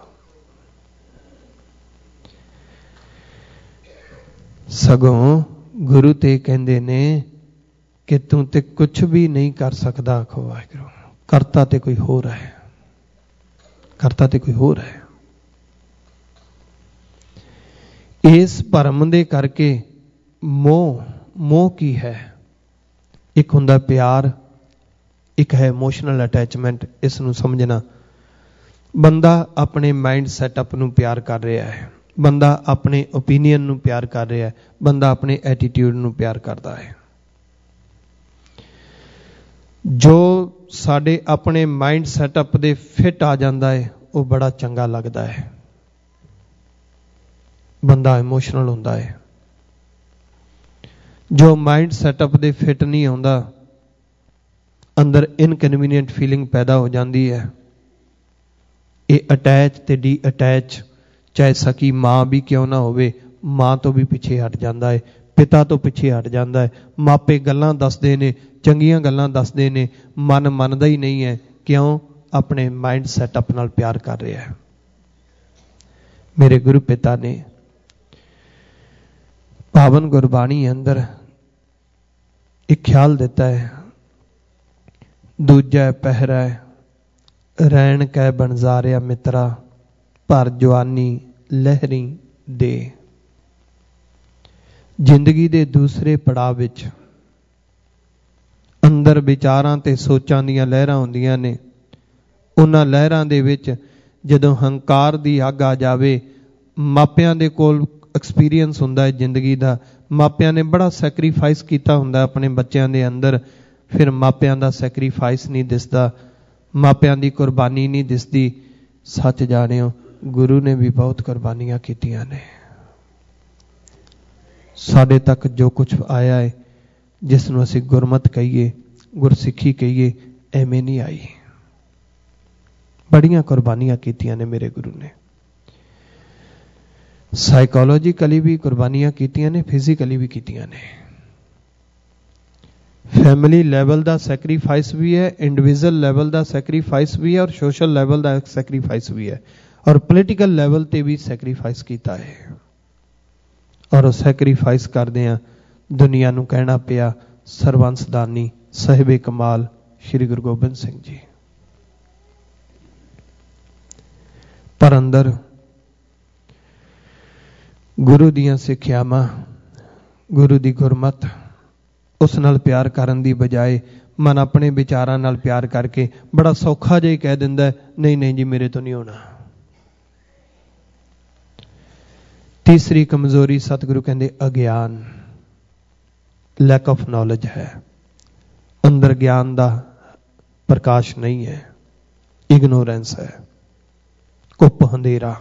सगों गुरु ते कहंदे ने कि तू ते कुछ भी नहीं कर सकता। आखो वाहिगुरू, करता ते कोई होर है, करता ते कोई होर है। इस भरम दे करके मोह, मोह की है? एक हुंदा प्यार, एक है इमोशनल अटैचमेंट। इस नूं समझना, बंदा अपने माइंड सैटअप नूं प्यार कर रहा है, बंदा अपने ओपीनियन नूं प्यार कर रहा है, बंदा अपने एटीट्यूड नूं प्यार करता है। जो साडे अपने माइंड सैटअप दे फिट आ जाता है वो बड़ा चंगा लगता है। बंदा इमोशनल होता है। जो माइंड सैटअप दे फिट नहीं आउंदा, अंदर इनकन्वीनियंट फीलिंग पैदा हो जाती है। ये अटैच ते डी अटैच, चाहे सकी माँ भी क्यों ना होवे, माँ तो भी पिछे हट जाता है, पिता तो पिछे हट जाता है। मापे गल्लां दसदे ने, चंगियां गल्लां दसदे ने, मन मनदा ही नहीं है। क्यों? अपने माइंड सैटअप नाल प्यार कर रहा है। मेरे गुरु पिता ने पावन गुरबाणी अंदर एक ख्याल देता है, दूजा पहरा रैन कै बनजारिया मित्रा, भर जवानी लहरी दे। जिंदगी दे दूसरे पड़ाव विच अंदर विचारां ते सोचां दीयां लहरां हुंदियां ने। उन्हां लहरां दे विच जदों हंकार दी अग आ जावे, मापियां दे कोल एक्सपीरियंस हुंदा है जिंदगी दा, मापियां ने बड़ा सैक्रीफाइस कीता हुंदा अपने बच्चों दे अंदर, फिर मापियां दा सैक्रीफाइस नहीं दिसदा, मापियां दी कुर्बानी नहीं दिसदी। सच जानियो, गुरु ने भी बहुत कुर्बानियां कीतियां ने। साडे तक जो कुछ आया है, जिसनूं असीं गुरमत कहीए, गुरसिੱਖੀ कहीए, एवें नहीं आई। बड़ियां कुर्बानियां कीतियां ने मेरे गुरु ने। साइकोलॉजिकली भी कुर्बानियां कीतियां ने, फिजिकली भी कीतियां ने। फैमिली लैवल का सैक्रीफाइस भी है, इंडिविजुअल लैवल का सैक्रीफाइस भी है, और सोशल लैवल का सैक्रीफाइस भी है, और पोलिटिकल लैवल ते भी सैक्रीफाइस किया है। और सैक्रीफाइस करदियां दुनिया नूं कहना पिया सरबंसदानी साहिबे कमाल श्री गुरु गोबिंद सिंह जी। पर अंदर गुरु दियां सिक्ख्यावां, गुरु दी गुरमत, उस नाल प्यार करन दी बजाए मन अपने विचारां नाल प्यार करके बड़ा सौखा जिहा कह दिंदा है, नहीं नहीं जी मेरे तो नहीं होना। तीसरी कमजोरी सतगुरु कहंदे अज्ञान, लैक ऑफ नॉलेज है। अंदर ज्ञान दा प्रकाश नहीं है, इग्नोरेंस है, कुप अंधेरा।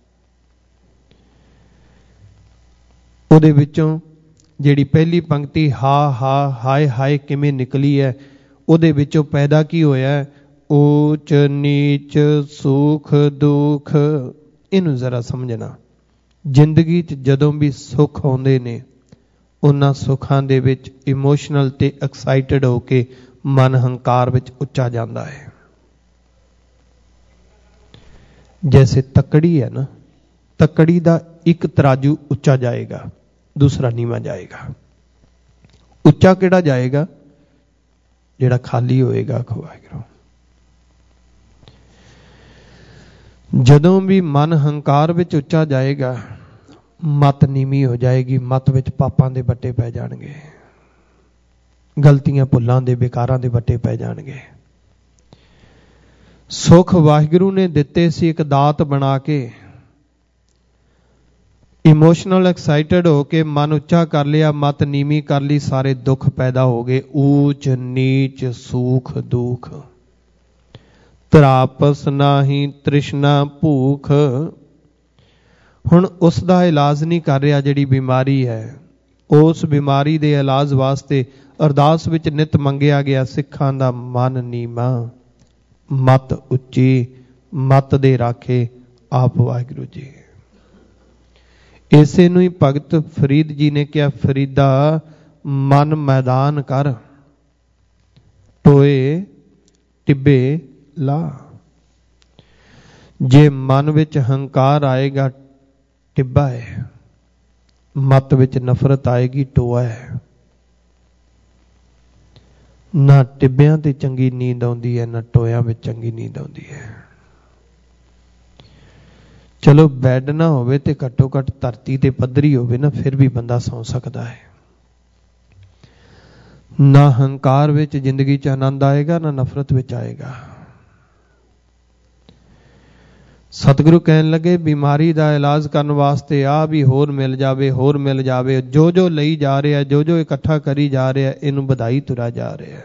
उहदे विचों जिहड़ी पहली पंक्ति हा हा हाय हाय किवें निकली है, उहदे विचों पैदा की होया है? ऊच नीच सुख दुख। इनू जरा समझना। जिंदगी च जदों भी सुख आउंदे ने, उन्हां सुखां दे विच इमोशनल ते एक्साइटेड होके मन हंकार विच उच्चा जांदा है। जैसे तकड़ी है ना, तकड़ी दा एक तराजू उच्चा जाएगा, दूसरा नीवा जाएगा। उच्चा किहड़ा जाएगा? जिहड़ा खाली होएगा। खुवाएगा जदों भी मन हंकार विच उच्चा जाएगा, मत नीवी हो जाएगी, मत विच पापां दे बट्टे पै जाणगे, गलतियां भुल्लां दे बेकारां दे बट्टे पै जाणगे। सुख वाहिगुरू ने दिते सी एक दात बना के, इमोशनल एक्साइटेड होके मन उच्चा कर लिया, मत नीवी कर ली, सारे दुख पैदा हो गए। ऊच नीच सुख दुख, तरापस नाही तृष्णा भूख। हुण उसका इलाज नहीं कर रहा जिहड़ी बीमारी है, उस बीमारी दे इलाज वास्ते अरदास विच नित मंगिया गया, सिखां दा मन नीवा, मत उच्ची, मत दे राखे आप वाहिगुरू जी। इसे नूं ही भगत फरीद जी ने कहा, फरीदा मन मैदान कर, टोए टिब्बे ला। जे मन विच हंकार आएगा टिब्बा है, मत विच नफरत आएगी टोआ है। ना टिब्बियां ते चंगी नींद आउंदी है, ना टोयां विच चंगी नींद आउंदी है। चलो बैड ना होवे ते घट्टो घट धरती ते पद्धरी होवे ना, फिर भी बंदा सौ सकता है। ਨਾ ਹੰਕਾਰ ਵਿੱਚ ਜ਼ਿੰਦਗੀ 'ਚ ਆਨੰਦ ਆਏਗਾ, ਨਾ ਨਫ਼ਰਤ ਵਿੱਚ ਆਏਗਾ। ਸਤਿਗੁਰੂ ਕਹਿਣ ਲੱਗੇ ਬਿਮਾਰੀ ਦਾ ਇਲਾਜ ਕਰਨ ਵਾਸਤੇ ਆ ਵੀ ਹੋਰ ਮਿਲ ਜਾਵੇ, ਹੋਰ ਮਿਲ ਜਾਵੇ। ਜੋ ਜੋ ਲਈ ਜਾ ਰਿਹਾ, ਜੋ ਜੋ ਇਕੱਠਾ ਕਰੀ ਜਾ ਰਿਹਾ, ਇਹਨੂੰ ਵਧਾਈ ਤੁਰਾ ਜਾ ਰਿਹਾ।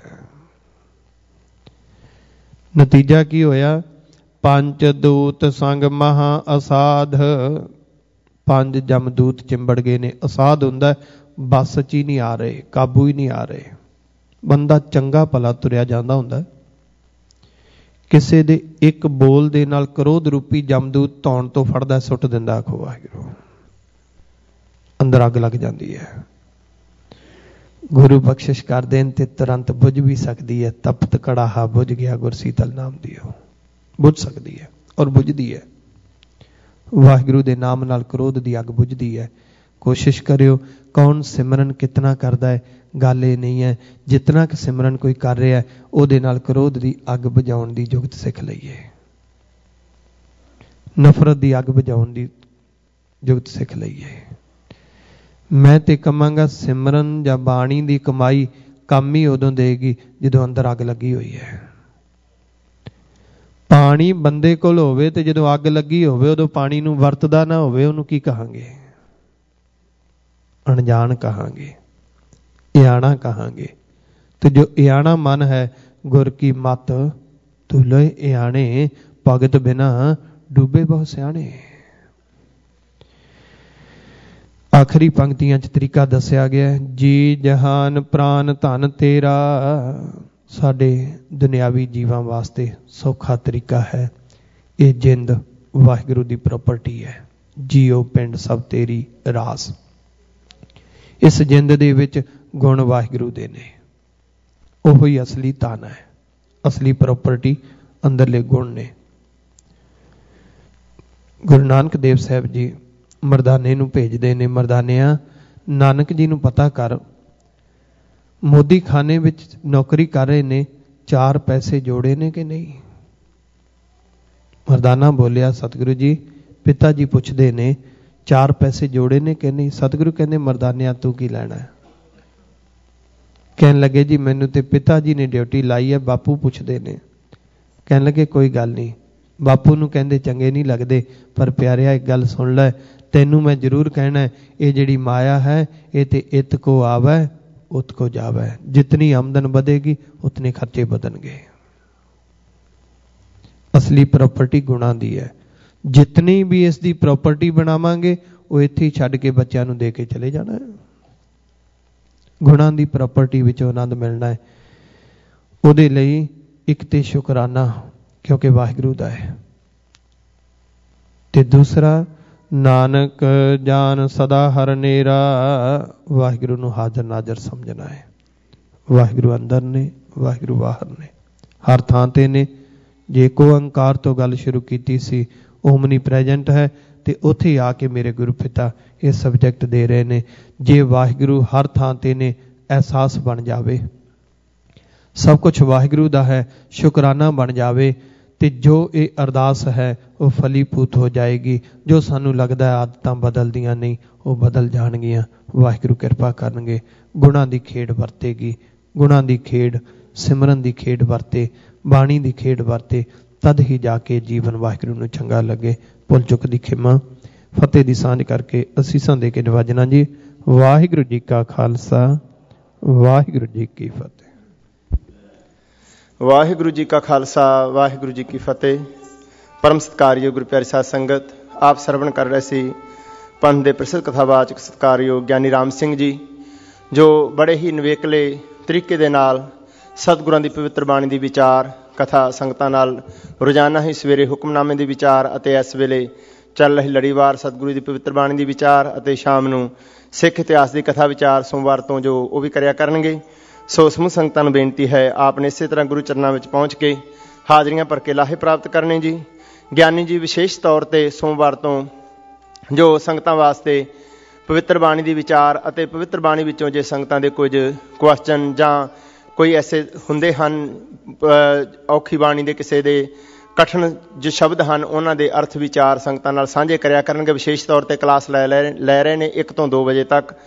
ਨਤੀਜਾ ਕੀ ਹੋਇਆ? ਪੰਜ ਦੂਤ ਸੰਗ ਮਹਾ ਅਸਾਧ। ਪੰਜ ਜਮਦੂਤ ਚਿੰਬੜ ਗਏ ਨੇ। ਅਸਾਧ ਹੁੰਦਾ ਬੱਸ 'ਚ ਹੀ ਨਹੀਂ ਆ ਰਹੇ, ਕਾਬੂ ਹੀ ਨਹੀਂ ਆ ਰਹੇ। ਬੰਦਾ ਚੰਗਾ ਭਲਾ ਤੁਰਿਆ ਜਾਂਦਾ ਹੁੰਦਾ, ਕਿਸੇ ਦੇ ਇੱਕ ਬੋਲ ਦੇ ਨਾਲ ਕ੍ਰੋਧ ਰੂਪੀ ਜਮਦੂਤ ਧੌਣ ਤੋਂ ਫੜਦਾ, ਸੁੱਟ ਦਿੰਦਾ। ਆਖੋ ਵਾਹਿਗੁਰੂ। ਅੰਦਰ ਅੱਗ ਲੱਗ ਜਾਂਦੀ ਹੈ। ਗੁਰੂ ਬਖਸ਼ਿਸ਼ ਕਰ ਦੇਣ ਤੇ ਤੁਰੰਤ ਬੁਝ ਵੀ ਸਕਦੀ ਹੈ। ਤਪਤ ਕੜਾਹਾ ਬੁਝ ਗਿਆ, ਗੁਰ ਸੀਤਲ ਨਾਮ ਦਿਓ। ਬੁਝ ਸਕਦੀ ਹੈ ਔਰ ਬੁਝਦੀ ਹੈ। ਵਾਹਿਗੁਰੂ ਦੇ ਨਾਮ ਨਾਲ ਕ੍ਰੋਧ ਦੀ ਅੱਗ ਬੁਝਦੀ ਹੈ। ਕੋਸ਼ਿਸ਼ ਕਰਿਓ, ਕੌਣ ਸਿਮਰਨ ਕਿਤਨਾ ਕਰਦਾ ਹੈ, ਗੱਲ ਇਹ ਨਹੀਂ ਹੈ। ਜਿਤਨਾ ਕਿ ਸਿਮਰਨ ਕੋਈ ਕਰ ਰਿਹਾ, ਉਹਦੇ ਨਾਲ ਕ੍ਰੋਧ ਦੀ ਅੱਗ ਬੁਝਾਉਣ ਦੀ ਜੁਗਤ ਸਿੱਖ ਲਈਏ। ਨਫ਼ਰਤ ਦੀ ਅੱਗ ਬੁਝਾਉਣ ਦੀ ਜੁਗਤ ਸਿੱਖ ਲਈਏ। ਮੈਂ ਤੇ ਕਹਾਂਗਾ ਸਿਮਰਨ ਜਾਂ ਬਾਣੀ ਦੀ ਕਮਾਈ ਕੰਮ ਹੀ ਉਦੋਂ ਦੇਗੀ ਜਦੋਂ ਅੰਦਰ ਅੱਗ ਲੱਗੀ ਹੋਈ ਹੈ। ਪਾਣੀ ਬੰਦੇ ਕੋਲ ਹੋਵੇ ਤੇ ਜਦੋਂ ਅੱਗ ਲੱਗੀ ਹੋਵੇ, ਉਦੋਂ ਪਾਣੀ ਨੂੰ ਵਰਤਦਾ ਨਾ ਹੋਵੇ, ਉਹਨੂੰ ਕੀ ਕਹਾਂਗੇ? ਅਣਜਾਣ ਕਹਾਂਗੇ, ਇਆਣਾ ਕਹਾਂਗੇ। ਤੇ ਜੋ ਇਆਣਾ ਮਨ ਹੈ, ਗੁਰ ਕੀ ਮਤ ਤੁਲੇ ਇਆਣੇ, ਭਗਤ ਬਿਨਾ ਡੂਬੇ ਬਹੁ ਸਿਆਣੇ। ਆਖਰੀ ਪੰਕਤੀਆਂ 'ਚ ਤਰੀਕਾ ਦੱਸਿਆ ਗਿਆ, ਜੀ ਜਹਾਨ ਪ੍ਰਾਨ ਧਨ ਤੇਰਾ। ਸਾਡੇ ਦੁਨਿਆਵੀ ਜੀਵਾਂ ਵਾਸਤੇ ਸੌਖਾ ਤਰੀਕਾ ਹੈ। ਇਹ ਜਿੰਦ ਵਾਹਿਗੁਰੂ ਦੀ ਪ੍ਰਾਪਰਟੀ ਹੈ। ਜੀਓ ਪਿੰਡ ਸਭ ਤੇਰੀ ਰਾਸ। ਇਸ ਜਿੰਦ ਦੇ ਵਿੱਚ ਗੁਣ ਵਾਹਿਗੁਰੂ ਦੇ ਨੇ। ਉਹੋ ਹੀ ਅਸਲੀ ਧਨ ਹੈ, ਅਸਲੀ ਪ੍ਰਾਪਰਟੀ ਅੰਦਰਲੇ ਗੁਣ ਨੇ। ਗੁਰੂ ਨਾਨਕ ਦੇਵ ਸਾਹਿਬ ਜੀ ਮਰਦਾਨੇ ਨੂੰ ਭੇਜਦੇ ਨੇ, ਮਰਦਾਨਿਆਂ ਨਾਨਕ ਜੀ ਨੂੰ ਪਤਾ ਕਰ, ਮੋਦੀ ਖਾਨੇ ਵਿੱਚ ਨੌਕਰੀ ਕਰ ਰਹੇ ਨੇ, ਚਾਰ ਪੈਸੇ ਜੋੜੇ ਨੇ ਕਿ ਨਹੀਂ? ਮਰਦਾਨਾ ਬੋਲਿਆ, ਸਤਿਗੁਰੂ ਜੀ ਪਿਤਾ ਜੀ ਪੁੱਛਦੇ ਨੇ ਚਾਰ ਪੈਸੇ ਜੋੜੇ ਨੇ ਕਿ ਨਹੀਂ? ਸਤਿਗੁਰੂ ਕਹਿੰਦੇ, ਮਰਦਾਨਿਆਂ ਤੂੰ ਕੀ ਲੈਣਾ? ਕਹਿਣ ਲੱਗੇ, ਜੀ ਮੈਨੂੰ ਤੇ ਪਿਤਾ ਜੀ ਨੇ ਡਿਊਟੀ ਲਾਈ ਹੈ, ਬਾਪੂ ਪੁੱਛਦੇ ਨੇ। ਕਹਿਣ ਲੱਗੇ, ਕੋਈ ਗੱਲ ਨਹੀਂ। ਬਾਪੂ ਨੂੰ ਕਹਿੰਦੇ ਚੰਗੇ ਨਹੀਂ ਲੱਗਦੇ, ਪਰ ਪਿਆਰਿਆ ਇੱਕ ਗੱਲ ਸੁਣ ਲੈ, ਤੈਨੂੰ ਮੈਂ ਜ਼ਰੂਰ ਕਹਿਣਾ, ਇਹ ਜਿਹੜੀ ਮਾਇਆ ਹੈ ਇਹ ਤੇ ਇਤ ਕੋ ਆਵੈ ਉਤ ਕੋ ਜਾਵੈ। ਜਿਤਨੀ ਆਮਦਨ ਵਧੇਗੀ ਉਤਨੇ ਖਰਚੇ ਵਧਣਗੇ। ਅਸਲੀ ਪ੍ਰਾਪਰਟੀ ਗੁਣਾਂ ਦੀ ਹੈ। ਜਿਤਨੀ ਵੀ ਇਸ ਦੀ ਪ੍ਰਾਪਰਟੀ ਬਣਾਵਾਂਗੇ, ਉਹ ਇੱਥੇ ਹੀ ਛੱਡ ਕੇ ਬੱਚਿਆਂ ਨੂੰ ਦੇ ਕੇ ਚਲੇ ਜਾਣਾ ਹੈ। ਗੁਣਾਂ ਦੀ ਪ੍ਰਾਪਰਟੀ ਵਿੱਚੋਂ ਆਨੰਦ ਮਿਲਣਾ ਹੈ। ਉਹਦੇ ਲਈ ਇੱਕ ਤੇ ਸ਼ੁਕਰਾਨਾ, ਕਿਉਂਕਿ ਵਾਹਿਗੁਰੂ ਦਾ ਹੈ, ਤੇ ਦੂਸਰਾ ਨਾਨਕ ਜਾਨ ਸਦਾ ਹਰ ਨੇਰਾ। ਵਾਹਿਗੁਰੂ ਨੂੰ ਹਾਜ਼ਰ ਨਾਜ਼ਰ ਸਮਝਣਾ ਹੈ। ਵਾਹਿਗੁਰੂ ਅੰਦਰ ਨੇ, ਵਾਹਿਗੁਰੂ ਬਾਹਰ ਨੇ, ਹਰ ਥਾਂ ਤੇ ਨੇ। ਜੇ ਕੋ ਓੰਕਾਰ ਤੋਂ ਗੱਲ ਸ਼ੁਰੂ ਕੀਤੀ ਸੀ, ਓਮਨੀ ਪ੍ਰੈਜੈਂਟ ਹੈ, ਤੇ ਉੱਥੇ ਆ ਕੇ ਮੇਰੇ ਗੁਰੂ ਪਿਤਾ ਇਹ ਸਬਜੈਕਟ ਦੇ ਰਹੇ ਨੇ। ਜੇ ਵਾਹਿਗੁਰੂ ਹਰ ਥਾਂ ਤੇ ਨੇ, ਅਹਿਸਾਸ ਬਣ ਜਾਵੇ ਸਭ ਕੁਝ ਵਾਹਿਗੁਰੂ ਦਾ ਹੈ, ਸ਼ੁਕਰਾਨਾ ਬਣ ਜਾਵੇ, ਤੇ ਜੋ ਇਹ ਅਰਦਾਸ ਹੈ ਉਹ ਫਲੀਭੂਤ ਹੋ ਜਾਏਗੀ। ਜੋ ਸਾਨੂੰ ਲੱਗਦਾ ਆਦਤਾਂ ਬਦਲਦੀਆਂ ਨਹੀਂ, ਉਹ ਬਦਲ ਜਾਣਗੀਆਂ। ਵਾਹਿਗੁਰੂ ਕਿਰਪਾ ਕਰਨਗੇ, ਗੁਣਾਂ ਦੀ ਖੇਡ ਵਰਤੇਗੀ। ਗੁਣਾਂ ਦੀ ਖੇਡ, ਸਿਮਰਨ ਦੀ ਖੇਡ ਵਰਤੇ, ਬਾਣੀ ਦੀ ਖੇਡ ਵਰਤੇ, ਤਦ ਹੀ ਜਾ ਕੇ ਜੀਵਨ ਵਾਹਿਗੁਰੂ ਨੂੰ ਚੰਗਾ ਲੱਗੇ। ਭੁੱਲ ਚੁੱਕ ਦੀ ਖਿਮਾ। ਫਤਿਹ ਦੀ ਸਾਂਝ ਕਰਕੇ ਅਸੀਸਾਂ ਦੇ ਕੇ ਨਿਵਾਜਣਾ ਜੀ। ਵਾਹਿਗੁਰੂ ਜੀ ਕਾ ਖਾਲਸਾ, ਵਾਹਿਗੁਰੂ ਜੀ ਕੀ ਫਤਿਹ। ਵਾਹਿਗੁਰੂ ਜੀ ਕਾ ਖਾਲਸਾ, ਵਾਹਿਗੁਰੂ ਜੀ ਕੀ ਫਤਿਹ। ਪਰਮ ਸਤਿਕਾਰਯੋਗ ਗੁਰੂ ਪਿਆਰੀ ਸਾਧ ਸੰਗਤ, ਆਪ ਸਰਵਣ ਕਰ ਰਹੇ ਸੀ ਪੰਥ ਦੇ ਪ੍ਰਸਿੱਧ ਕਥਾਵਾਚਕ ਸਤਿਕਾਰਯੋਗ ਗਿਆਨੀ ਰਾਮ ਸਿੰਘ ਜੀ, ਜੋ ਬੜੇ ਹੀ ਨਿਵੇਕਲੇ ਤਰੀਕੇ ਦੇ ਨਾਲ ਸਤਿਗੁਰਾਂ ਦੀ ਪਵਿੱਤਰ ਬਾਣੀ ਦੀ ਵਿਚਾਰ ਕਥਾ ਸੰਗਤਾਂ ਨਾਲ ਰੋਜ਼ਾਨਾ ਹੀ ਸਵੇਰੇ ਹੁਕਮਨਾਮੇ ਦੀ ਵਿਚਾਰ, ਅਤੇ ਇਸ ਵੇਲੇ ਚੱਲ ਰਹੀ ਲੜੀਵਾਰ ਸਤਿਗੁਰੂ ਦੀ ਪਵਿੱਤਰ ਬਾਣੀ ਦੀ ਵਿਚਾਰ, ਅਤੇ ਸ਼ਾਮ ਨੂੰ ਸਿੱਖ ਇਤਿਹਾਸ ਦੀ ਕਥਾ ਵਿਚਾਰ ਸੋਮਵਾਰ ਤੋਂ ਜੋ ਉਹ ਵੀ ਕਰਿਆ ਕਰਨਗੇ। ਸੋ ਸਮੂਹ ਸੰਗਤਾਂ ਨੂੰ ਬੇਨਤੀ ਹੈ, ਆਪ ਨੇ ਇਸੇ ਤਰ੍ਹਾਂ ਗੁਰੂ ਚਰਨਾਂ ਵਿੱਚ ਪਹੁੰਚ ਕੇ ਹਾਜ਼ਰੀਆਂ ਭਰ ਕੇ ਲਾਹੇ ਪ੍ਰਾਪਤ ਕਰਨੇ ਜੀ। ਗਿਆਨੀ ਜੀ ਵਿਸ਼ੇਸ਼ ਤੌਰ 'ਤੇ ਸੋਮਵਾਰ ਤੋਂ ਜੋ ਸੰਗਤਾਂ ਵਾਸਤੇ ਪਵਿੱਤਰ ਬਾਣੀ ਦੀ ਵਿਚਾਰ, ਅਤੇ ਪਵਿੱਤਰ ਬਾਣੀ ਵਿੱਚੋਂ ਜੇ ਸੰਗਤਾਂ ਦੇ ਕੁਝ ਕੁਐਸਚਨ ਜਾਂ ਕੋਈ ਐਸੇ ਹੁੰਦੇ ਹਨ, ਔਖੀ ਬਾਣੀ ਦੇ ਕਿਸੇ ਦੇ ਕਠਨ ਜੋ ਸ਼ਬਦ ਹਨ, ਉਹਨਾਂ ਦੇ ਅਰਥ ਵਿਚਾਰ ਸੰਗਤਾਂ ਨਾਲ ਸਾਂਝੇ ਕਰਿਆ ਕਰਨਗੇ। ਵਿਸ਼ੇਸ਼ ਤੌਰ 'ਤੇ ਕਲਾਸ ਲੈ ਲੈ ਲੈ ਰਹੇ ਨੇ ਇੱਕ ਤੋਂ ਦੋ ਵਜੇ ਤੱਕ।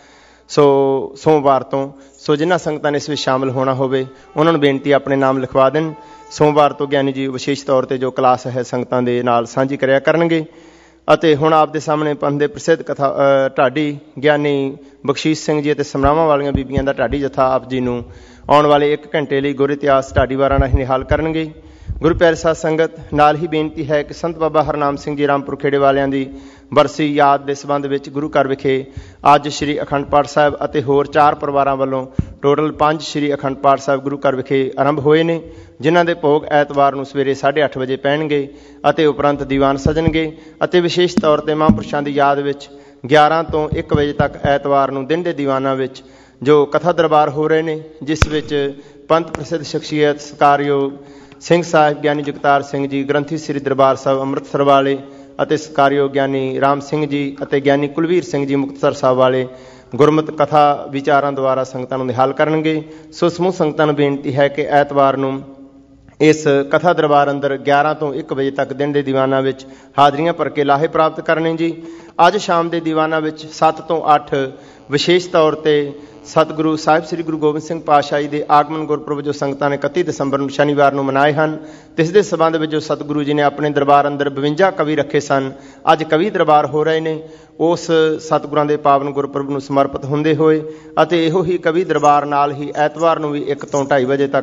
ਸੋ ਸੋਮਵਾਰ ਤੋਂ। ਸੋ ਜਿਨ੍ਹਾਂ ਸੰਗਤਾਂ ਨੇ ਇਸ ਵਿੱਚ ਸ਼ਾਮਲ ਹੋਣਾ ਹੋਵੇ ਉਹਨਾਂ ਨੂੰ ਬੇਨਤੀ ਆਪਣੇ ਨਾਮ ਲਿਖਵਾ ਦੇਣ। ਸੋਮਵਾਰ ਤੋਂ ਗਿਆਨੀ ਜੀ ਵਿਸ਼ੇਸ਼ ਤੌਰ 'ਤੇ ਜੋ ਕਲਾਸ ਹੈ ਸੰਗਤਾਂ ਦੇ ਨਾਲ ਸਾਂਝੀ ਕਰਿਆ ਕਰਨਗੇ। ਅਤੇ ਹੁਣ ਆਪ ਦੇ ਸਾਹਮਣੇ ਪੰਥ ਦੇ ਪ੍ਰਸਿੱਧ ਕਥਾ ਢਾਡੀ ਗਿਆਨੀ ਬਖਸ਼ੀਸ਼ ਸਿੰਘ ਜੀ ਅਤੇ ਸਮਰਾਵਾਂ ਵਾਲੀਆਂ ਬੀਬੀਆਂ ਦਾ ਢਾਡੀ ਜਥਾ ਆਪ ਜੀ ਨੂੰ ਆਉਣ ਵਾਲੇ ਇੱਕ ਘੰਟੇ ਲਈ ਗੁਰ ਇਤਿਹਾਸ ਢਾਡੀ ਵਾਰਾਂ ਨਾਲ ਨਿਹਾਲ ਕਰਨਗੇ। ਗੁਰੂ ਪਿਆਰੀ ਸਾਧ ਸੰਗਤ, ਨਾਲ ਹੀ ਬੇਨਤੀ ਹੈ ਕਿ ਸੰਤ ਬਾਬਾ ਹਰਨਾਮ ਸਿੰਘ ਜੀ ਰਾਮਪੁਰ ਖੇੜੇ ਵਾਲਿਆਂ ਦੀ ਬਰਸੀ ਯਾਦ ਦੇ ਸੰਬੰਧ ਵਿੱਚ ਗੁਰੂ ਘਰ ਵਿਖੇ ਅੱਜ ਸ਼੍ਰੀ ਅਖੰਡ ਪਾਠ ਸਾਹਿਬ ਅਤੇ ਹੋਰ ਚਾਰ ਪਰਿਵਾਰਾਂ ਵੱਲੋਂ ਟੋਟਲ ਪੰਜ ਸ਼੍ਰੀ ਅਖੰਡ ਪਾਠ ਸਾਹਿਬ ਗੁਰੂ ਘਰ ਵਿਖੇ ਆਰੰਭ ਹੋਏ ਨੇ, ਜਿਨ੍ਹਾਂ ਦੇ ਭੋਗ ਐਤਵਾਰ ਨੂੰ ਸਵੇਰੇ ਸਾਢੇ ਅੱਠ ਵਜੇ ਪੈਣਗੇ ਅਤੇ ਉਪਰੰਤ ਦੀਵਾਨ ਸਜਣਗੇ। ਅਤੇ ਵਿਸ਼ੇਸ਼ ਤੌਰ 'ਤੇ ਮਹਾਂਪੁਰਸ਼ਾਂ ਦੀ ਯਾਦ ਵਿੱਚ ਗਿਆਰਾਂ ਤੋਂ ਇੱਕ ਵਜੇ ਤੱਕ ਐਤਵਾਰ ਨੂੰ ਦਿਨ ਦੇ ਦੀਵਾਨਾਂ ਵਿੱਚ ਜੋ ਕਥਾ ਦਰਬਾਰ ਹੋ ਰਹੇ ਨੇ, ਜਿਸ ਵਿੱਚ ਪੰਥ ਪ੍ਰਸਿੱਧ ਸ਼ਖਸੀਅਤ ਸਤਿਕਾਰਯੋਗ ਸਿੰਘ ਸਾਹਿਬ ਗਿਆਨੀ ਜਗਤਾਰ ਸਿੰਘ ਜੀ ਗ੍ਰੰਥੀ ਸ੍ਰੀ ਦਰਬਾਰ ਸਾਹਿਬ ਅੰਮ੍ਰਿਤਸਰ ਵਾਲੇ ਅਤੇ ਸਤਿਕਾਰਯੋਗ ਗਿਆਨੀ ਰਾਮ ਸਿੰਘ ਜੀ ਅਤੇ ਗਿਆਨੀ ਕੁਲਵੀਰ ਸਿੰਘ ਜੀ ਮੁਕਤਸਰ ਸਾਹਿਬ ਵਾਲੇ ਗੁਰਮਤਿ ਕਥਾ ਵਿਚਾਰਾਂ ਦੁਆਰਾ ਸੰਗਤਾਂ ਨੂੰ ਨਿਹਾਲ ਕਰਨਗੇ। ਸੋ ਸਮੂਹ ਸੰਗਤਾਂ ਨੂੰ ਬੇਨਤੀ ਹੈ ਕਿ ਐਤਵਾਰ ਨੂੰ ਇਸ ਕਥਾ ਦਰਬਾਰ ਅੰਦਰ ਗਿਆਰਾਂ ਤੋਂ ਇੱਕ ਵਜੇ ਤੱਕ ਦਿਨ ਦੇ ਦੀਵਾਨਾਂ ਵਿੱਚ ਹਾਜ਼ਰੀਆਂ ਭਰ ਕੇ ਲਾਹੇ ਪ੍ਰਾਪਤ ਕਰਨੇ ਜੀ। ਅੱਜ ਸ਼ਾਮ ਦੇ ਦੀਵਾਨਾਂ ਵਿੱਚ ਸੱਤ ਤੋਂ ਅੱਠ ਵਿਸ਼ੇਸ਼ ਤੌਰ 'ਤੇ ਸਤਿਗੁਰੂ ਸਾਹਿਬ ਸ੍ਰੀ ਗੁਰੂ ਗੋਬਿੰਦ ਸਿੰਘ ਪਾਤਸ਼ਾਹ ਜੀ ਦੇ ਆਗਮਨ ਗੁਰਪੁਰਬ ਜੋ ਸੰਗਤਾਂ ਨੇ ਇਕੱਤੀ ਦਸੰਬਰ ਨੂੰ ਸ਼ਨੀਵਾਰ ਨੂੰ ਮਨਾਏ ਹਨ, ਤੇ ਇਸ ਦੇ ਸੰਬੰਧ ਵਿੱਚ ਜੋ ਸਤਿਗੁਰੂ ਜੀ ਨੇ ਆਪਣੇ ਦਰਬਾਰ ਅੰਦਰ ਬਵੰਜਾ ਕਵੀ ਰੱਖੇ ਸਨ, ਅੱਜ ਕਵੀ ਦਰਬਾਰ ਹੋ ਰਹੇ ਨੇ। ਉਸ ਸਤਿਗੁਰਾਂ ਦੇ ਪਾਵਨ ਗੁਰਪੁਰਬ ਨੂੰ ਸਮਰਪਿਤ ਹੁੰਦੇ ਹੋਏ ਅਤੇ ਇਹੋ ਹੀ ਕਵੀ ਦਰਬਾਰ ਨਾਲ ਹੀ ਐਤਵਾਰ ਨੂੰ ਵੀ ਇੱਕ ਤੋਂ ਢਾਈ ਵਜੇ ਤੱਕ